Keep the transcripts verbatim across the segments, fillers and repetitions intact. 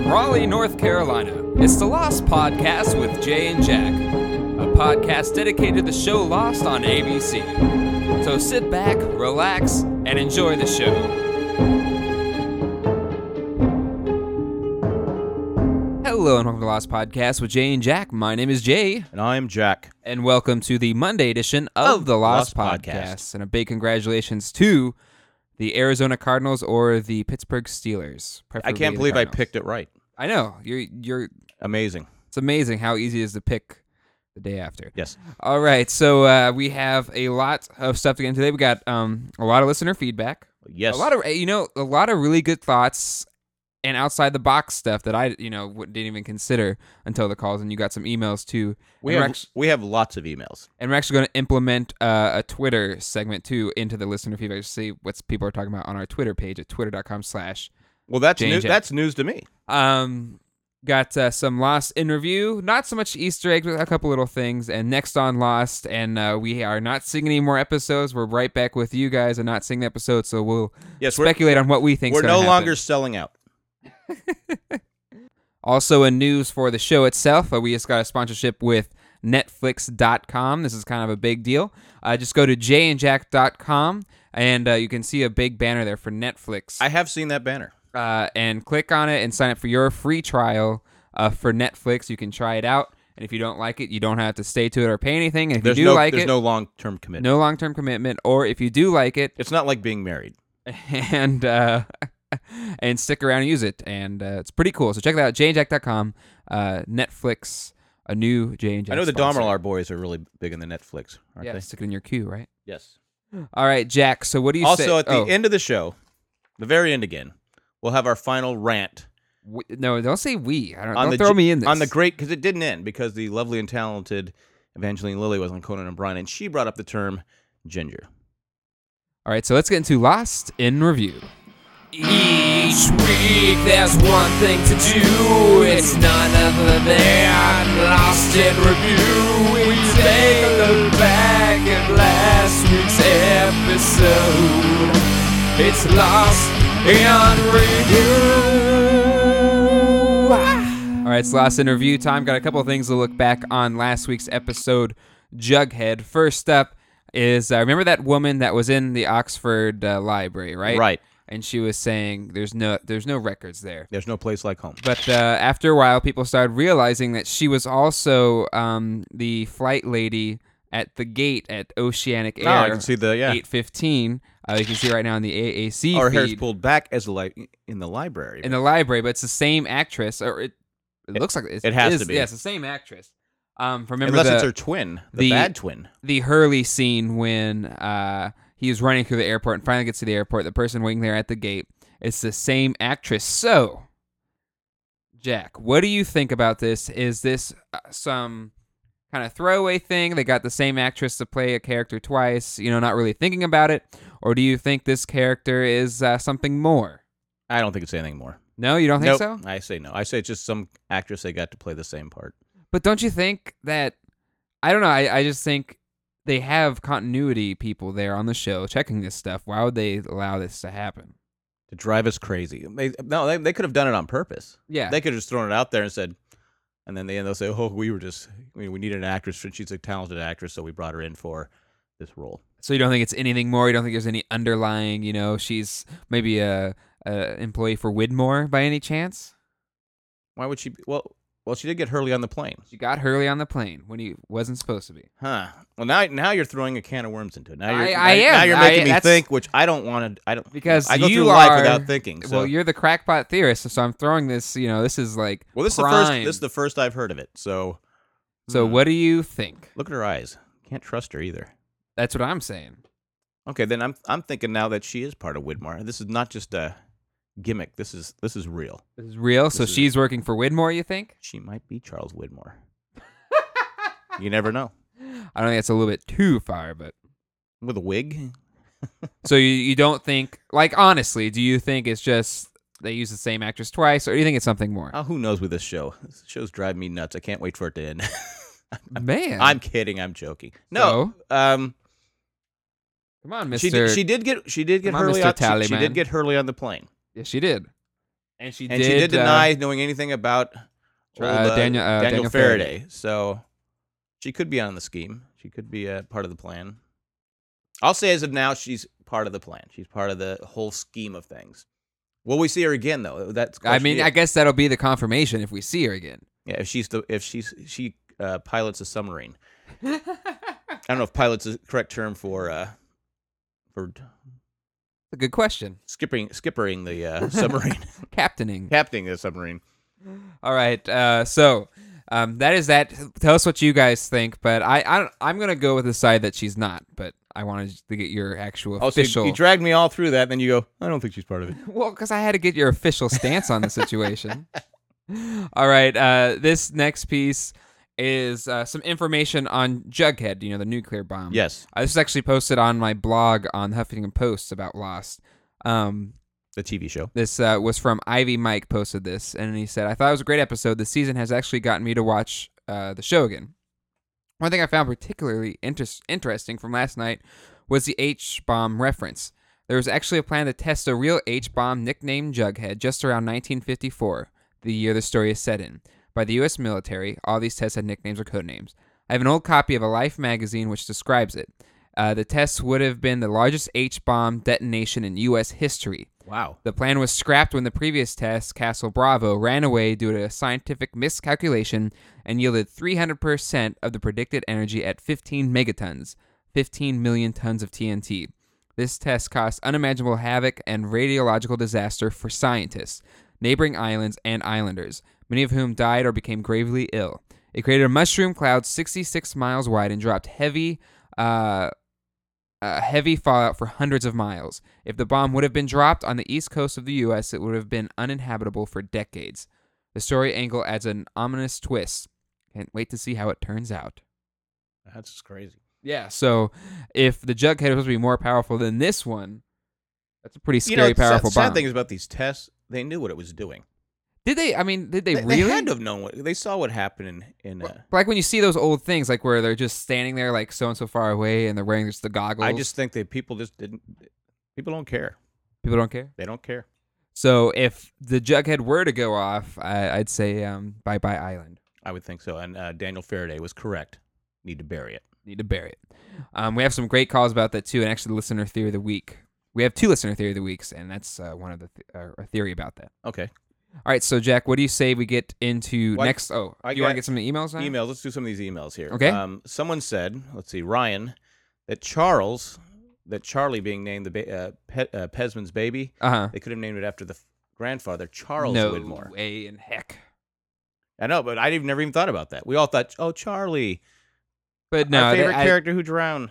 Raleigh, North Carolina. It's the Lost Podcast with Jay and Jack, a podcast dedicated to the show Lost on A B C. So sit back, relax, and enjoy the show. Hello and welcome to the Lost Podcast with Jay and Jack. My name is Jay. And I am Jack. And welcome to the Monday edition of Of the Lost, Lost Podcast. Podcast. And a big congratulations to the Arizona Cardinals or the Pittsburgh Steelers. I preferably can't the believe I Cardinals. picked it right. I know. You're you're Amazing. it's amazing how easy it is to pick the day after. Yes. All right, so uh, we have a lot of stuff to get into today. We got um, a lot of listener feedback. Yes. A lot of you know, a lot of really good thoughts and outside the box stuff that I you know didn't even consider until the calls, and you got some emails too. we and have we're act- we have lots of emails. and we're actually going to implement uh, a Twitter segment too into the listener feedback to see what people are talking about on our Twitter page at twitter dot com slash Well, that's Jay and news. Jack. That's news to me. Um, got uh, some Lost in review. Not so much Easter eggs, but a couple little things. And next on Lost, and uh, we are not seeing any more episodes. We're right back with you guys and not seeing the episodes, so we'll Yes, we're speculate on what we think. we're no happen. longer selling out. Also, in news for the show itself, uh, we just got a sponsorship with Netflix dot com. This is kind of a big deal. Uh, just go to jay and jack dot com, and uh, you can see a big banner there for Netflix. I have seen that banner. Uh, and click on it and sign up for your free trial uh, for Netflix. You can try it out, and if you don't like it, you don't have to stay to it or pay anything. And if There's you do no like there's it, no long term commitment. no long-term commitment, or if you do like it, It's not like being married. and uh, and stick around and use it, and uh, it's pretty cool. So check that out, jay and jack dot com, uh, Netflix, a new Jay and Jack I know the sponsor. Domerlar boys are really big in the Netflix, aren't Yeah, they? stick it in your queue, right? Yes. All right, Jack. So what do you Also, say? at the oh, end of the show, the very end again, we'll have our final rant we, no, don't say we. I don't, on don't the throw ge- me in this. on the great because it didn't end because the lovely and talented Evangeline Lilly was on Conan O'Brien, and she brought up the term ginger. All right, so let's get into Lost in review. Each week there's one thing to do. It's none other than Lost in review. We take a look back at last week's episode. It's Lost in review. All right, it's Lost in review time. Got a couple of things to look back on last week's episode, Jughead. First up is uh, remember that woman that was in the Oxford uh, library, right? Right. And she was saying there's no there's no records there. There's no place like home. But uh, after a while, people started realizing that she was also um, the flight lady at the gate at Oceanic Air. Oh, I can see the yeah. eight fifteen. Uh, you can see right now in the A A C Our feed hair's pulled back as a li- in the library. in the library, but it's the same actress, or it, it, It- looks like it's, it has is- to be. Yeah, it's the same actress. Um, remember Unless the, it's her twin, the, the- bad twin. the Hurley scene when uh, he was running through the airport and finally gets to the airport. The person waiting there at the gate. It's the same actress. So, Jack, what do you think about this? Is this uh, some kind of throwaway thing? They got the same actress to play a character twice, you know, not really thinking about it? Or do you think this character is uh, something more? I don't think it's anything more. No, you don't think Nope. so? I say no. I say it's just some actress they got to play the same part. But don't you think that, I don't know, I, I just think they have continuity people there on the show checking this stuff. Why would they allow this to happen? To drive us crazy. They, no, they, they could have done it on purpose. Yeah. They could have just thrown it out there and said, and then they, they'll say, oh, we were just, I mean, we needed an actress. She's a talented actress, so we brought her in for this role. So you don't think it's anything more? You don't think there's any underlying, you know, she's maybe a, a employee for Widmore by any chance? Why would she? Be, well, well, she did get Hurley on the plane. She got Hurley on the plane when he wasn't supposed to be. Huh. Well, now, now you're throwing a can of worms into it. Now you're, I- I now, am. now you're I- making me that's- think, which I don't want to. I don't Because I go you through life are- without thinking. So. Well, you're the crackpot theorist, so I'm throwing this, you know, this is like well, this is the prime. first. This is the first I've heard of it. So, So hmm. what do you think? Look at her eyes. Can't trust her either. That's what I'm saying. Okay, then I'm I'm thinking now that she is part of Widmore. This is not just a gimmick. This is this is real. This is real. So This is- she's working for Widmore, you think? She might be Charles Widmore. You never know. I don't think that's a little bit too far, but With a wig. so you you don't think, like, honestly, do you think it's just they use the same actress twice, or do you think it's something more? Oh, who knows with this show? This show's driving me nuts. I can't wait for it to end. Man, I'm kidding. I'm joking. No. Um. come on, She Mister did, she did get she did get Come on, Hurley Mister on, she, she Tallyman. did get Hurley on the plane. Yes, she did. And she and did, she did uh, deny knowing anything about uh, old, uh, Daniel- uh, Daniel, Daniel Faraday. Faraday. So she could be on the scheme. She could be a part of the plan. I'll say as of now, she's part of the plan. She's part of the whole scheme of things. Will we see her again, though? That's the I mean, question. I guess that'll be the confirmation if we see her again. yeah. If she's the if she's she uh, pilots a submarine. I don't know if pilot's the correct term for uh, for A good question. skippering skippering the uh, submarine, Captaining. captaining the submarine. All right. Uh, so um, that is that. Tell us what you guys think. But I, I I'm gonna go with the side that she's not. But I wanted to get your actual Oh, so official. you, you dragged me all through that, and then you go, I don't think she's part of it. Well, because I had to get your official stance on the situation. All right. Uh, this next piece is uh, some information on Jughead, you know, the nuclear bomb. Yes, Uh, this is actually posted on my blog on Huffington Post about Lost. Um, the T V show. this uh, was from Ivy Mike posted this, and he said, I thought it was a great episode. This season has actually gotten me to watch uh, the show again. One thing I found particularly inter- interesting from last night was the H-bomb reference. There was actually a plan to test a real H-bomb nicknamed Jughead just around nineteen fifty-four, the year the story is set in, by the U S military. All these tests had nicknames or code names. I have an old copy of a Life magazine which describes it. Uh, the test would have been the largest H-bomb detonation in U S history. Wow. The plan was scrapped when the previous test, Castle Bravo, ran away due to a scientific miscalculation and yielded three hundred percent of the predicted energy at fifteen megatons, fifteen million tons of T N T. This test caused unimaginable havoc and radiological disaster for scientists, neighboring islands, and islanders, many of whom died or became gravely ill. It created a mushroom cloud sixty-six miles wide and dropped heavy, uh, uh, heavy fallout for hundreds of miles. If the bomb would have been dropped on the east coast of the U S, it would have been uninhabitable for decades. The story angle adds an ominous twist. Can't wait to see how it turns out. That's just crazy. Yeah, so if the Jughead was supposed to be more powerful than this one, that's a pretty You know, scary, the sad- powerful sad bomb. thing is about these tests, they knew what it was doing. Did they? I mean, did they, They, really? they had to have known what they saw what happened in in. Uh, Like when you see those old things, like where they're just standing there, like so and so far away, and they're wearing just the goggles. I just think that people just didn't. People don't care. people don't care. They don't care. So if the Jughead were to go off, I, I'd say um, bye bye island. I would think so. And uh, Daniel Faraday was correct. Need to bury it. Need to bury it. Um, we have some great calls about that too, and actually, listener theory of the week. We have two listener theory of the weeks, and that's uh, one of the th- uh, a theory about that. Okay. All right, so Jack, what do you say we get into Well, I- next? Oh, I you want to got get some emails now? Emails. Let's do some of these emails here. Okay. Um, someone said, let's see, Ryan, that Charles, that Charlie being named the ba- uh, Pe- uh, Pesman's baby, Uh huh. they could have named it after the f- grandfather, Charles no Widmore. way in heck. I know, but I never even thought about that. We all thought, oh, Charlie, But no, our favorite I, character who drowned.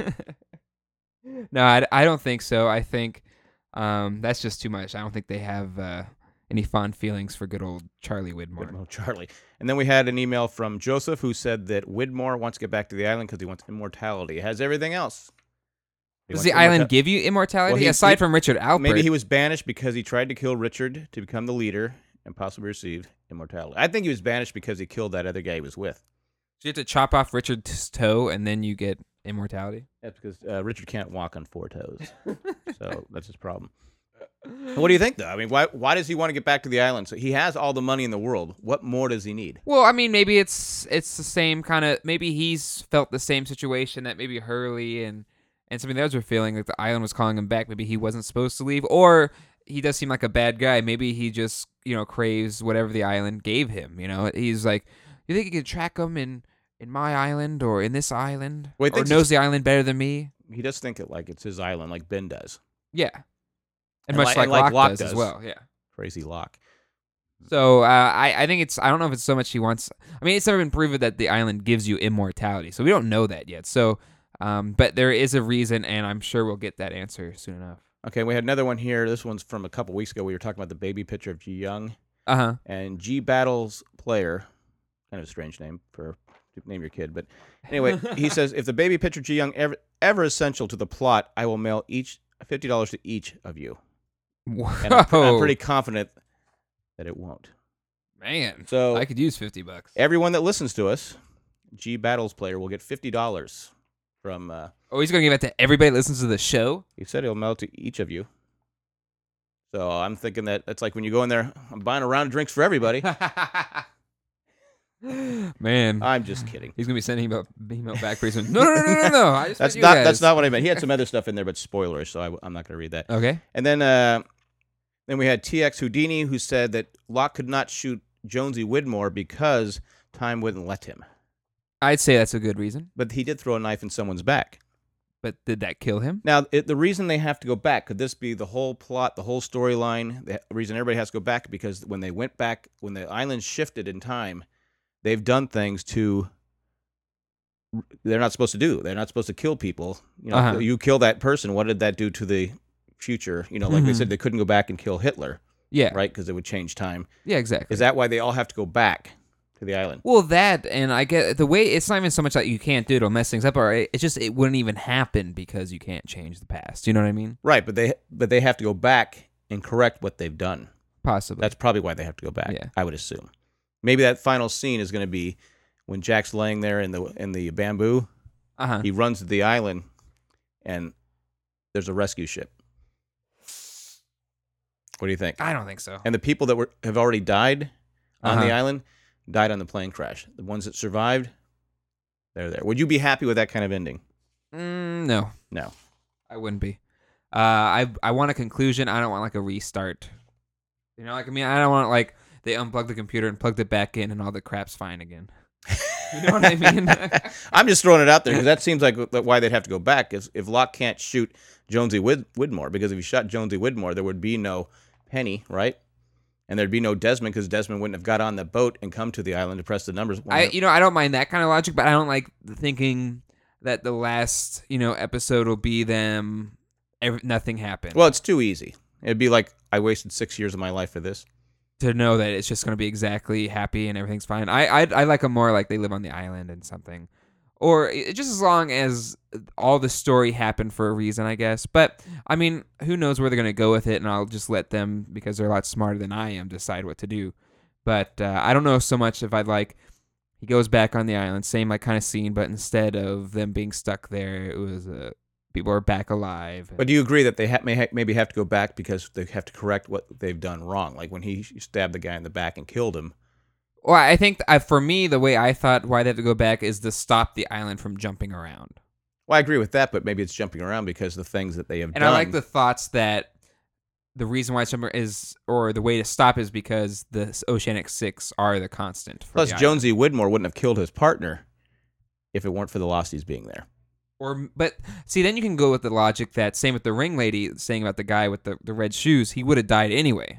no, I, I don't think so. I think um, that's just too much. I don't think they have uh, any fond feelings for good old Charlie Widmore. Widmore Charlie. And then we had an email from Joseph who said that Widmore wants to get back to the island because he wants immortality. He has everything else. He Does wants the island immorta- give you immortality Well, he- aside he- from Richard Alpert? Maybe he was banished because he tried to kill Richard to become the leader and possibly receive immortality. I think he was banished because he killed that other guy he was with. So you have to chop off Richard's toe and then you get immortality. That's because uh, Richard can't walk on four toes. So that's his problem. What do you think, though? I mean, why why does he want to get back to the island? So he has all the money in the world. What more does he need? Well, I mean, maybe it's it's the same kind of. Maybe he's felt the same situation that maybe Hurley and and some of the others were feeling, like the island was calling him back. Maybe he wasn't supposed to leave, or he does seem like a bad guy. Maybe he just you know craves whatever the island gave him. You know, he's like, you think you can track him in in my island or in this island, Well, he or thinks knows it's- the island better than me? He does think it like it's his island, like Ben does. Yeah, and, And much like- like, and like Locke, Locke does, as does. well. Yeah. Crazy Locke. So uh, I I think it's I don't know if it's so much he wants. I mean, it's never been proven that the island gives you immortality, so we don't know that yet. So, um, but there is a reason, and I'm sure we'll get that answer soon enough. Okay, we had another one here. This one's from a couple weeks ago. We were talking about the baby picture of Ji Young Uh huh. and G Battles player. Kind of a strange name for to name your kid, but anyway, he says if the baby picture Ji Young ever ever essential to the plot, I will mail each fifty dollars to each of you. Whoa, And I'm, I'm pretty confident that it won't. man. So I could use fifty bucks. everyone that listens to us, G Battles player will get fifty dollars from. Uh, Oh, he's gonna give it to everybody that listens to the show. he said he'll mail it to each of you. So I'm thinking that it's like when you go in there, I'm buying a round of drinks for everybody. Man, I'm just kidding. He's gonna be sending email, email back pretty soon. No, no, no, no, no, no. I just that's meant not you guys. that's not what I meant. He had some other stuff in there, but spoilerish, so I, I'm not going to read that. Okay. And then uh, then we had T X Houdini, who said that Locke could not shoot Jonesy Widmore because time wouldn't let him. I'd say that's a good reason. But he did throw a knife in someone's back. But did that kill him? Now, it, the reason they have to go back, could this be the whole plot, the whole storyline? The reason everybody has to go back, because when they went back, when the island shifted in time, they've done things to they're not supposed to do. They're not supposed to kill people. You know, Uh-huh. you kill that person, what did that do to the future? You know, like they Mhm. said, they couldn't go back and kill Hitler, Yeah. right? Because it would change time. Yeah, exactly. Is that why they all have to go back to the island? Well, that, and I get the way, it's not even so much that you can't do it or mess things up, or it- it's just it wouldn't even happen because you can't change the past. You know what I mean? Right, but they but they have to go back and correct what they've done. Possibly. That's probably why they have to go back. Yeah. I would assume. Maybe that final scene is going to be when Jack's laying there in the in the bamboo. Uh huh. He runs to the island, and there's a rescue ship. What do you think? I don't think so. And the people that were have already died on Uh-huh. the island died on the plane crash. The ones that survived, they're there. Would you be happy with that kind of ending? Mm, no, No. I wouldn't be. Uh, I I want a conclusion. I don't want like a restart. You know, like I mean, I don't want like they unplugged the computer and plugged it back in, and all the crap's fine again. You know what I mean? I'm just throwing it out there because that seems like why they'd have to go back is if Locke can't shoot Jonesy Wid- Widmore, because if he shot Jonesy Widmore, there would be no Penny, right? And there'd be no Desmond because Desmond wouldn't have got on the boat and come to the island to press the numbers. I you know I don't mind that kind of logic, but I don't like thinking that the last you know episode will be them. Every, nothing happened. Well, it's too easy. It'd be like I wasted six years of my life for this. To know that it's just going to be exactly happy and everything's fine. I I I like them more like they live on the island and something, or it, just as long as all the story happened for a reason, I guess. But I mean, who knows where they're going to go with it? And I'll just let them, because they're a lot smarter than I am, decide what to do. But uh, I don't know so much if I'd like he goes back on the island, same like kind of scene, but instead of them being stuck there, it was uh, people are back alive. But do you agree that they ha- may ha- maybe have to go back because they have to correct what they've done wrong? Like when he stabbed the guy in the back and killed him. Well, I think uh, for me, the way I thought why they have to go back is to stop the island from jumping around. Well, I agree with that, but maybe it's jumping around because of the things that they have And done. I like the thoughts that the reason why it's jumping is, or the way to stop is because the Oceanic Six are the constant. For Plus, the island. Jonesy Widmore wouldn't have killed his partner if it weren't for the Losties being there. Or, but see, then you can go with the logic that same with the ring lady saying about the guy with the, the red shoes, he would have died anyway.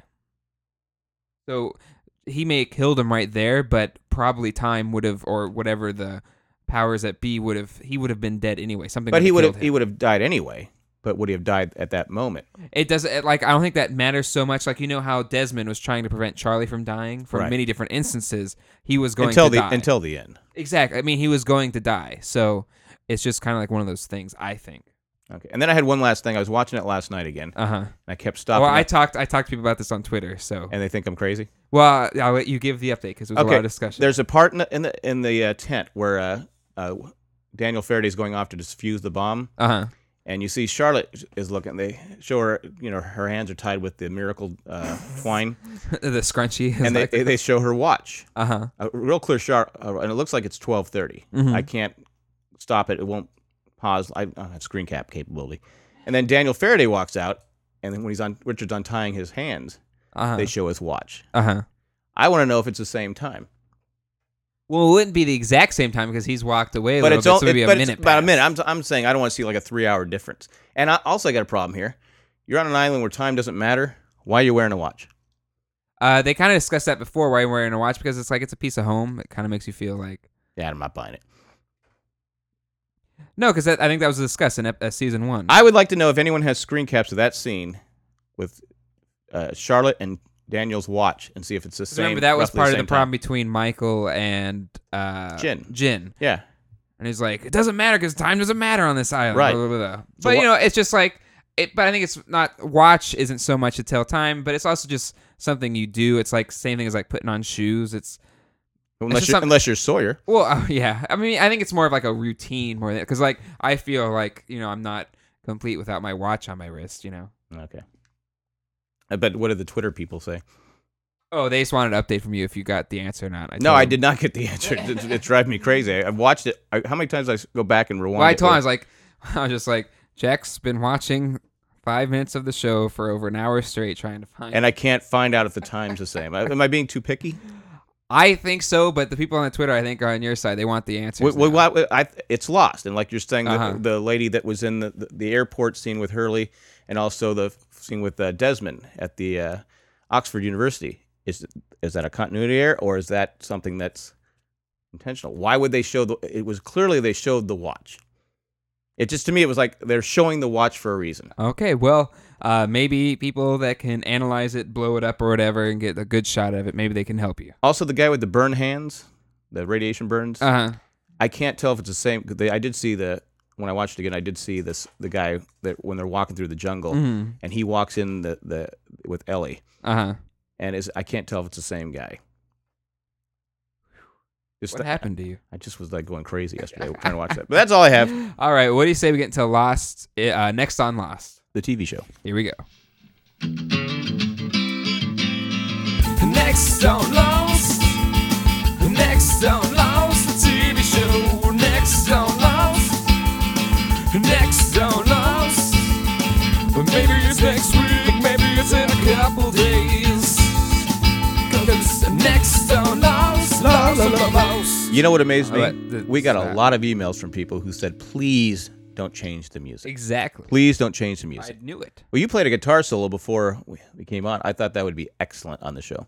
So he may have killed him right there, but probably time would have, or whatever the powers that be would have, he would have been dead anyway. Something. But he would have killed he him. would have died anyway. But would he have died at that moment? It doesn't like I don't think that matters so much. Like you know how Desmond was trying to prevent Charlie from dying for Right. many different instances. He was going until to the die until the end. Exactly. I mean, he was going to die. So it's just kind of like one of those things. I think. Okay. And then I had one last thing. I was watching it last night again. Uh huh. And I kept stopping. Well, I up, talked. I talked to people about this on Twitter. So. and they think I'm crazy. Well, I'll let you give the update because it was a Okay. lot of discussion. There's a part in the in the, in the uh, tent where uh, uh, Daniel Faraday's going off to defuse the bomb. Uh huh. And you see Charlotte is looking. They show her, you know, her hands are tied with the miracle uh, twine, The scrunchie. and they like, they show her watch, uh huh. a real clear shot, uh, and it looks like it's twelve thirty. Mhm. I can't stop it; it won't pause. I don't have screen cap capability. And then Daniel Faraday walks out, and then when he's on, Richard's untying his hands, Uh huh. they show his watch. Uh huh. I want to know if it's the same time, Well, it wouldn't be the exact same time because he's walked away a but little it's bit, all, so maybe it- a but it's minute. about a passed. minute. I'm I'm saying I don't want to see like a three hour difference. And I also got a problem here. You're on an island where time doesn't matter. Why are you wearing a watch? Uh, they kind of discussed that before. Why you're wearing a watch? Because it's like it's a piece of home. It kind of makes you feel like Yeah, I'm not buying it. no, because I think that was discussed in ep- uh, season one. I would like to know if anyone has screen caps of that scene with uh, Charlotte and Daniel's watch and see if it's the same. Remember that was roughly part of the same problem time. between Michael and uh, Jin. Jin, Yeah. and he's like, it doesn't matter because time doesn't matter on this island. Right. Blah, blah, blah, blah. So But you wha- know, it's just like it. But I think it's not watch isn't so much to tell time, but it's also just something you do. It's like same thing as like putting on shoes. It's Unless just you're, some- unless you're Sawyer. well, uh, yeah. I mean, I think it's more of like a routine more than because like I feel like you know I'm not complete without my watch on my wrist. You know. Okay. But what did the Twitter people say? Oh, they just wanted an update from you if you got the answer or not. I No, told I them. did not get the answer. It, it drives me crazy. I've watched it. I, how many times I s- go back and rewind? Well, I it? told him, I was like, I was just like, Jack's been watching five minutes of the show for over an hour straight trying to find. and I can't find out if the time's the same. Am I being too picky? I think so, but the people on the Twitter, I think, are on your side. They want the answers. What, what, now. what, I, it's lost, and like you're saying, Uh-huh. the, the lady that was in the, the, the airport scene with Hurley, and also the scene with uh, Desmond at the uh, Oxford University. Is is that a continuity error, or is that something that's intentional? Why would they show the? It was clearly they showed the watch. It just to me, it was like they're showing the watch for a reason. Okay, well, uh, maybe people that can analyze it, blow it up or whatever, and get a good shot of it, maybe they can help you. Also, the guy with the burn hands, the radiation burns. Uh huh. I can't tell if it's the same. 'Cause they, I did see the when I watched it again. I did see this the guy that when they're walking through the jungle, Mm-hmm. and he walks in the, the with Ellie, Uh huh. and is I can't tell if it's the same guy. Just What happened to you? I just was like going crazy yesterday trying to watch that. But that's all I have. All right, what do you say we get into Lost? Uh, next on Lost. The T V show. Here we go. Next on Lost. Next on Lost, the T V show. Next on Lost. Next on Lost. But maybe it's next week, maybe it's in a couple days. 'Cause next on Lost, Lost, Lost, Lost. You know what amazed me? All right, th- we got a stop. lot of emails from people who said, "Please don't change the music. Exactly. Please don't change the music." I knew it. Well, you played a guitar solo before we we came on. I thought that would be excellent on the show.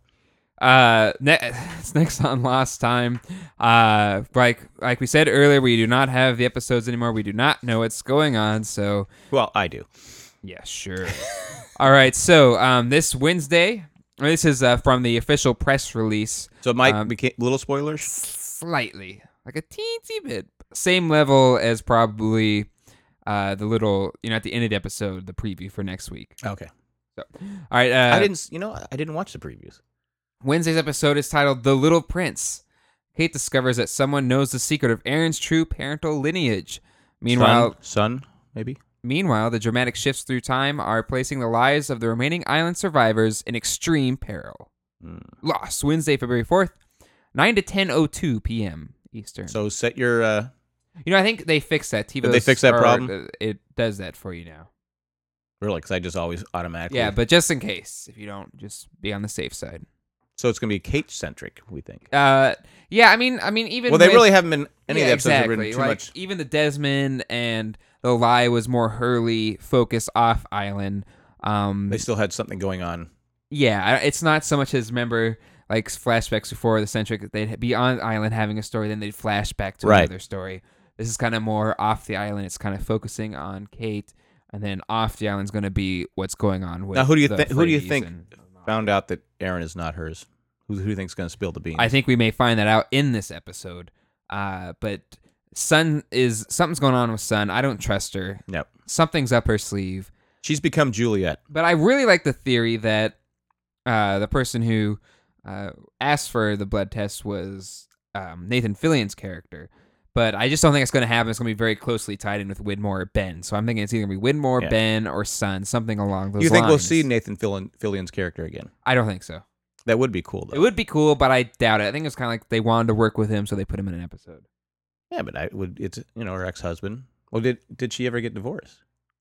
Uh, ne- it's next on Lost time. Uh, like like we said earlier, we do not have the episodes anymore. We do not know what's going on. So Well, I do. yeah, sure. All right. So um, this Wednesday, this is uh, from the official press release. So it might Um, became little spoilers. Slightly, like a teensy bit, same level as probably uh the little you know at the end of the episode, the preview for next week. Okay. All right. Uh, I didn't. s- You know, I didn't watch the previews. Wednesday's episode is titled The Little Prince. Kate discovers that someone knows the secret of Aaron's true parental lineage. Meanwhile, son, son maybe. meanwhile, the dramatic shifts through time are placing the lives of the remaining island survivors in extreme peril. Mm. Lost, Wednesday, February fourth, nine to ten oh two p.m. Eastern. So set your. Uh, you know, I think they fixed that. TiVo's Did they fix that are- problem? uh, It does that for you now. really, because I just always automatically. Yeah, but just in case, if you don't, just be on the safe side. So it's gonna be Kate centric, we think. Uh, yeah, I mean, I mean, even Well, they with- really haven't been any yeah, of the episodes have exactly. been too like, much. Even the Desmond and the Lie was more Hurley focused off island. Um, They still had something going on. yeah, I- it's not so much as remember like flashbacks before the centric. They'd be on island having a story, then they'd flash back to Right. another story. This is kind of more off the island. It's kind of focusing on Kate, and then off the island's going to be what's going on with. Now, who do you the think? Who do you Freys think and- found out that Aaron is not hers? Who, who do you think's gonna spill the beans? I think we may find that out in this episode. Uh, but Sun is something's going on with Sun. I don't trust her. Yep. Something's up her sleeve. She's become Juliet. But I really like the theory that uh, the person who uh, asked for the blood test was um, Nathan Fillion's character. But I just don't think it's going to happen. It's going to be very closely tied in with Widmore or Ben. So I'm thinking it's either going to be Widmore, Yeah. Ben, or Sun, something along those lines. You think we'll see Nathan Fillion, Fillion's character again? I don't think so. That would be cool, though. It would be cool, but I doubt it. I think it's kind of like they wanted to work with him, so they put him in an episode. Yeah, but I would. It's you know her ex-husband. Well, did did she ever get divorced?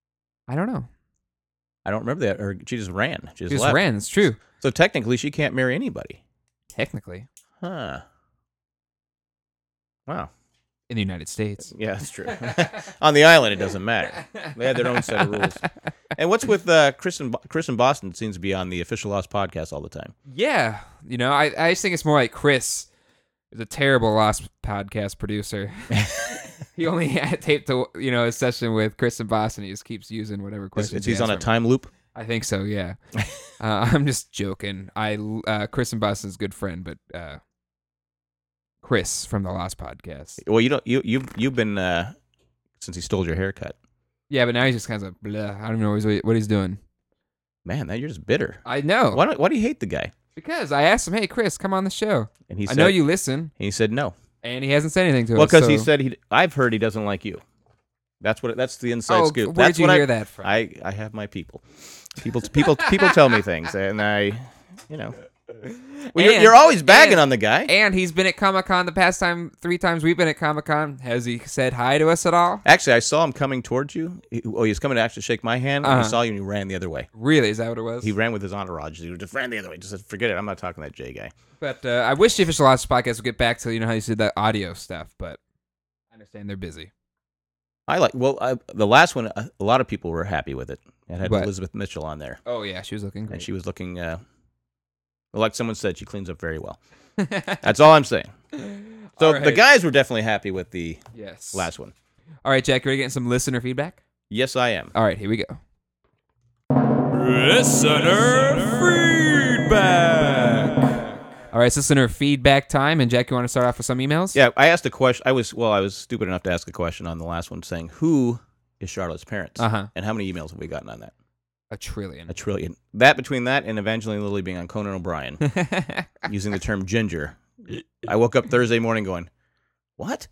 I don't know. I don't remember that. Or she just ran. She just, Just left. ran. It's true. So technically, she can't marry anybody. Technically. Huh. Wow. In the United States. Yeah, that's true. On the island, it doesn't matter. They had their own set of rules. And what's with uh, Chris and Bo- Chris and Boston seems to be on the Official Lost podcast all the time. Yeah. You know, I, I just think it's more like Chris is a terrible Lost podcast producer. He only had taped a, you know, a session with Chris and Boston. He just keeps using whatever Is, questions is he he's on asks a him. time loop? I think so, yeah. uh, I'm just joking. I uh, Chris and Boston's a good friend, but uh, Chris from the Lost podcast. Well, you don't. You you you've been uh, since he stole your haircut. Yeah, but now he's just kind of blah. I don't know what he's, what he's doing. Man, now you're just bitter. I know. Why don't, why do you hate the guy? Because I asked him, hey, Chris, come on the show. And he I said, know you listen. And he said no. And he hasn't said anything to Well, us. because he so- said he. I've heard he doesn't like you. That's what. It, that's the inside Oh, scoop. where'd That's you what hear I, that from? I I have my people. People people people tell me things, and I, you know. Well, you're, And- you're always bagging and- on the guy. And he's been at Comic Con the past time, three times we've been at Comic Con. Has he said hi to us at all? Actually, I saw him coming towards you. He, oh, he was coming to actually shake my hand, and Uh-huh. he saw you and he ran the other way. Really? Is that what it was? He ran with his entourage. He just ran the other way. Just said, forget it. I'm not talking to that J guy. But uh, I wish the Official Lost podcast would get back to, you know, how you said the audio stuff, but I understand they're busy. I like, well, I, the last one, a, a lot of people were happy with it. It had What? Elizabeth Mitchell on there, Oh, yeah, she was looking great. and she was looking, uh, well, like someone said, she cleans up very well. That's all I'm saying. So All the right. guys were definitely happy with the Yes. last one. All right, Jack, you ready to get some listener feedback? Yes, I am. All right, here we go. Listener feedback. All right, it's listener feedback time. And Jack, you want to start off with some emails? Yeah, I asked a question. I was, well, I was stupid enough to ask a question on the last one saying, who is Charlotte's parents? Uh-huh. And how many emails have we gotten on that? A trillion. A trillion. That between that and Evangeline Lilly being on Conan O'Brien, using the term ginger, I woke up Thursday morning going, "What?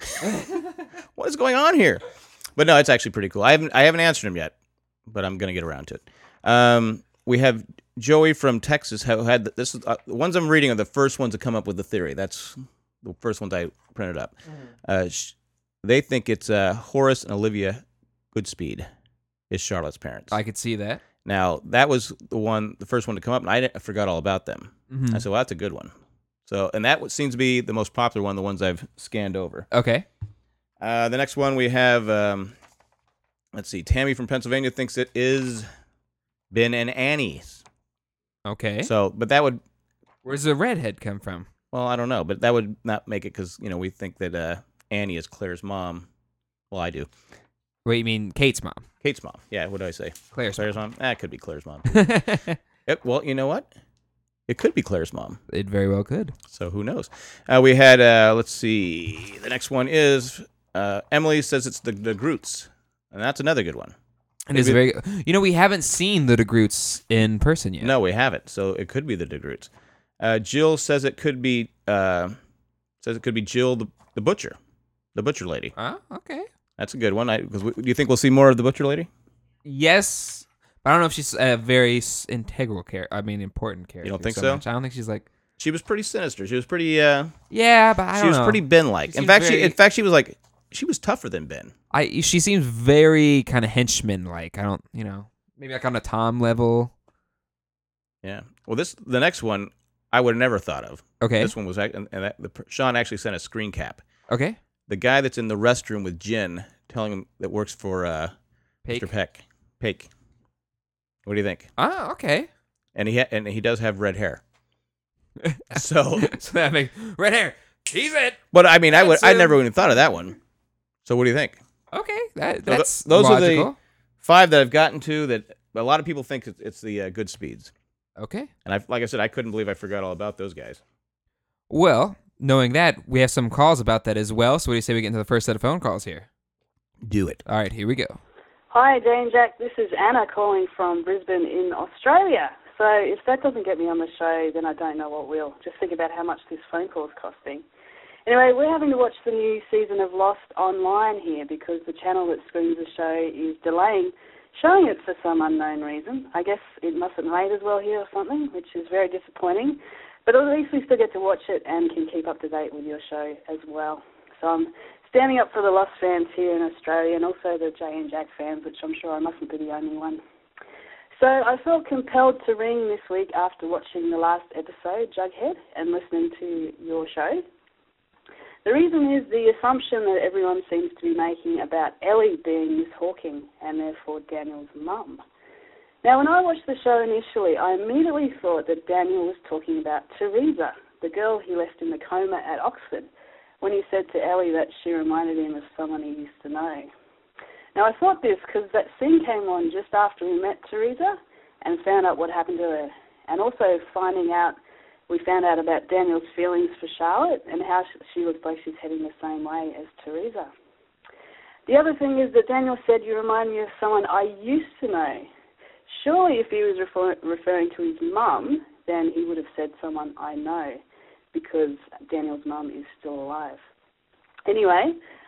What is going on here?" But no, it's actually pretty cool. I haven't I haven't answered him yet, but I'm gonna get around to it. Um, we have Joey from Texas who had the, this. Is, uh, the ones I'm reading are the first ones to come up with the theory. That's the first ones I printed up. Uh, sh- they think it's uh, Horace and Olivia Goodspeed is Charlotte's parents. I could see that. Now, that was the one, the first one to come up, and I, didn't- I forgot all about them. Mhm. I said, well, that's a good one. So, and that seems to be the most popular one, the ones I've scanned over. Okay. Uh, the next one we have, um, let's see, Tammy from Pennsylvania thinks it is Ben and Annie's. Okay. So, but that would, Where's the redhead come from? well, I don't know, but that would not make it because, you know, we think that uh, Annie is Claire's mom. Well, I do. Wait, you mean Kate's mom? Kate's mom. Yeah, what do I say? Claire's Claire's mom? Ah, it could be Claire's mom. mom. It, well, you know what? It could be Claire's mom. It very well could. So who knows? Uh, we had, uh, let's see, the next one is uh, Emily says it's the, the Groots, and that's another good one. It is Maybe- very good. You know, we haven't seen the DeGroots in person yet. No, we haven't, so it could be the de Groots. Uh, Jill says it could be uh, says it could be Jill the, the butcher, the butcher lady. Oh, okay. That's a good one. I, 'cause we, do you think we'll see more of the butcher lady? Yes. But I don't know if she's a very s- integral character. I mean, important character. don't think so? much. I don't think she's like. She was pretty sinister. She was pretty. Uh, Yeah, but I she don't was know. pretty Ben-like. She In seems fact, she very- in fact she was like she was tougher than Ben. I she seems very kind of henchman like. I don't, you know, maybe like on a Tom level. Yeah. Well, this the next one I would have never thought of. Okay. This one was act- and, and that, the, Sean actually sent a screen cap. Okay. The guy that's in the restroom with Jen telling him that works for uh, Pake. Mister Peck. Peck. What do you think? Ah, okay. And he ha- and he does have red hair. So, So that makes red hair. He's it. but I mean, I would That's I him. never even thought of that one. So what do you think? Okay, that th- that's those are the- logical. Five that I've gotten to that a lot of people think it's, it's the uh, good speeds, Okay. and I like I said I couldn't believe I forgot all about those guys. Well, knowing that, we have some calls about that as well. So what do you say we get into the first set of phone calls here? Do it. All right, here we go. Hi, Jane Jack. This is Anna calling from Brisbane in Australia. So if that doesn't get me on the show, then I don't know what will. Just think about how much this phone call is costing. Anyway, we're having to watch the new season of Lost online here because the channel that screens the show is delaying showing it for some unknown reason. I guess it mustn't rain as well here or something, which is very disappointing. But at least we still get to watch it and can keep up to date with your show as well. So I'm standing up for the Lost fans here in Australia and also the Jay and Jack fans, which I'm sure I mustn't be the only one. So I felt compelled to ring this week after watching the last episode, Jughead, and listening to your show. The reason is the assumption that everyone seems to be making about Ellie being Miss Hawking and therefore Daniel's mum. Now, when I watched the show initially, I immediately thought that Daniel was talking about Teresa, the girl he left in the coma at Oxford, when he said to Ellie that she reminded him of someone he used to know. Now, I thought this because that scene came on just after we met Teresa and found out what happened to her, and also finding out, we found out about Daniel's feelings for Charlotte and how she looks like she's heading the same way as Teresa. The other thing is that Daniel said, you remind me of someone I used to know. Surely if he was refer- referring to his mum, then he would have said someone I know, because Daniel's mum is still alive. Anyway,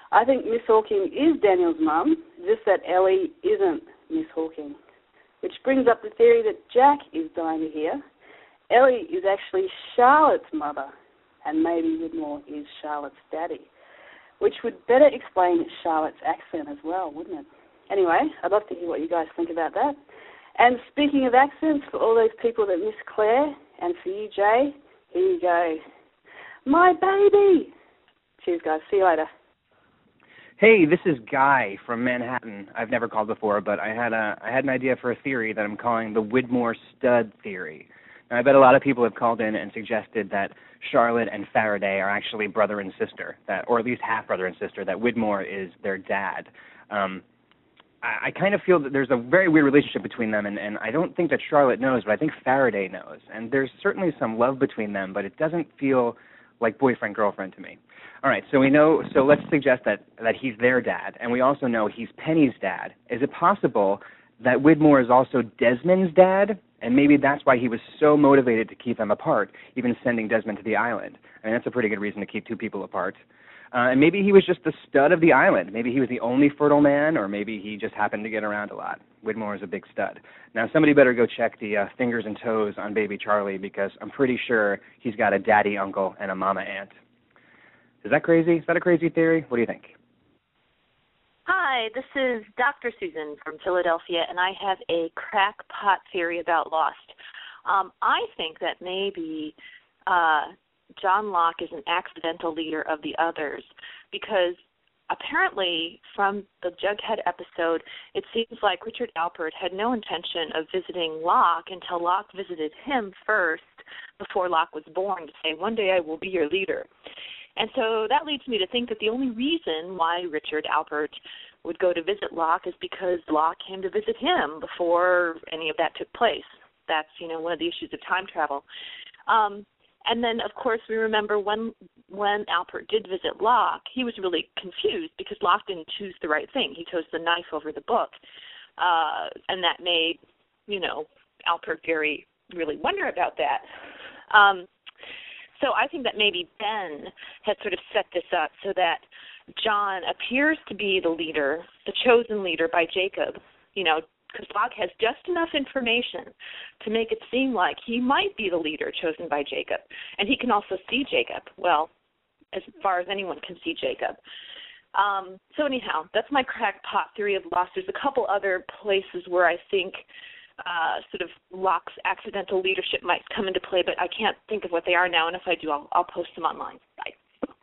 I think Miss Hawking is Daniel's mum, just that Ellie isn't Miss Hawking. Which brings up the theory that Jack is dying to hear. Ellie is actually Charlotte's mother, and maybe Widmore is Charlotte's daddy, which would better explain Charlotte's accent as well, wouldn't it? Anyway, I'd love to hear what you guys think about that. And speaking of accents, for all those people that miss Claire, and for you, Jay, here you go. My baby! Cheers, guys. See you later. Hey, this is Guy from Manhattan. I've never called before, but I had a I had an idea for a theory that I'm calling the Widmore stud theory. Now, I bet a lot of people have called in and suggested that Charlotte and Faraday are actually brother and sister, that or at least half brother and sister, that Widmore is their dad. Um, I, I kind of feel that there's a very weird relationship between them, and, and I don't think that Charlotte knows, but I think Faraday knows. And there's certainly some love between them, but it doesn't feel like boyfriend-girlfriend to me. All right, so we know, so let's suggest that, that he's their dad, and we also know he's Penny's dad. Is it possible that Widmore is also Desmond's dad, and maybe that's why he was so motivated to keep them apart, even sending Desmond to the island? I mean, that's a pretty good reason to keep two people apart. Uh, and maybe he was just the stud of the island. Maybe he was the only fertile man, or maybe he just happened to get around a lot. Widmore is a big stud. Now, somebody better go check the uh, fingers and toes on baby Charlie, because I'm pretty sure he's got a daddy uncle and a mama aunt. Is that crazy? Is that a crazy theory? What do you think? Hi, this is Doctor Susan from Philadelphia, and I have a crackpot theory about Lost. Um, I think that maybe uh, John Locke is an accidental leader of the others, because apparently from the Jughead episode, it seems like Richard Alpert had no intention of visiting Locke until Locke visited him first before Locke was born to say, one day I will be your leader. And so that leads me to think that the only reason why Richard Alpert would go to visit Locke is because Locke came to visit him before any of that took place. That's, you know, one of the issues of time travel. Um, and then, of course, we remember when when Alpert did visit Locke, he was really confused because Locke didn't choose the right thing. He chose the knife over the book. Uh, and that made, you know, Alpert very, really wonder about that. Um So I think that maybe Ben had sort of set this up so that John appears to be the leader, the chosen leader by Jacob, you know, because Locke has just enough information to make it seem like he might be the leader chosen by Jacob. And he can also see Jacob, well, as far as anyone can see Jacob. Um, so anyhow, that's my crackpot theory of Lost. There's a couple other places where I think Uh, sort of Locke's accidental leadership might come into play, but I can't think of what they are now, and if I do, I'll, I'll post them online. Bye.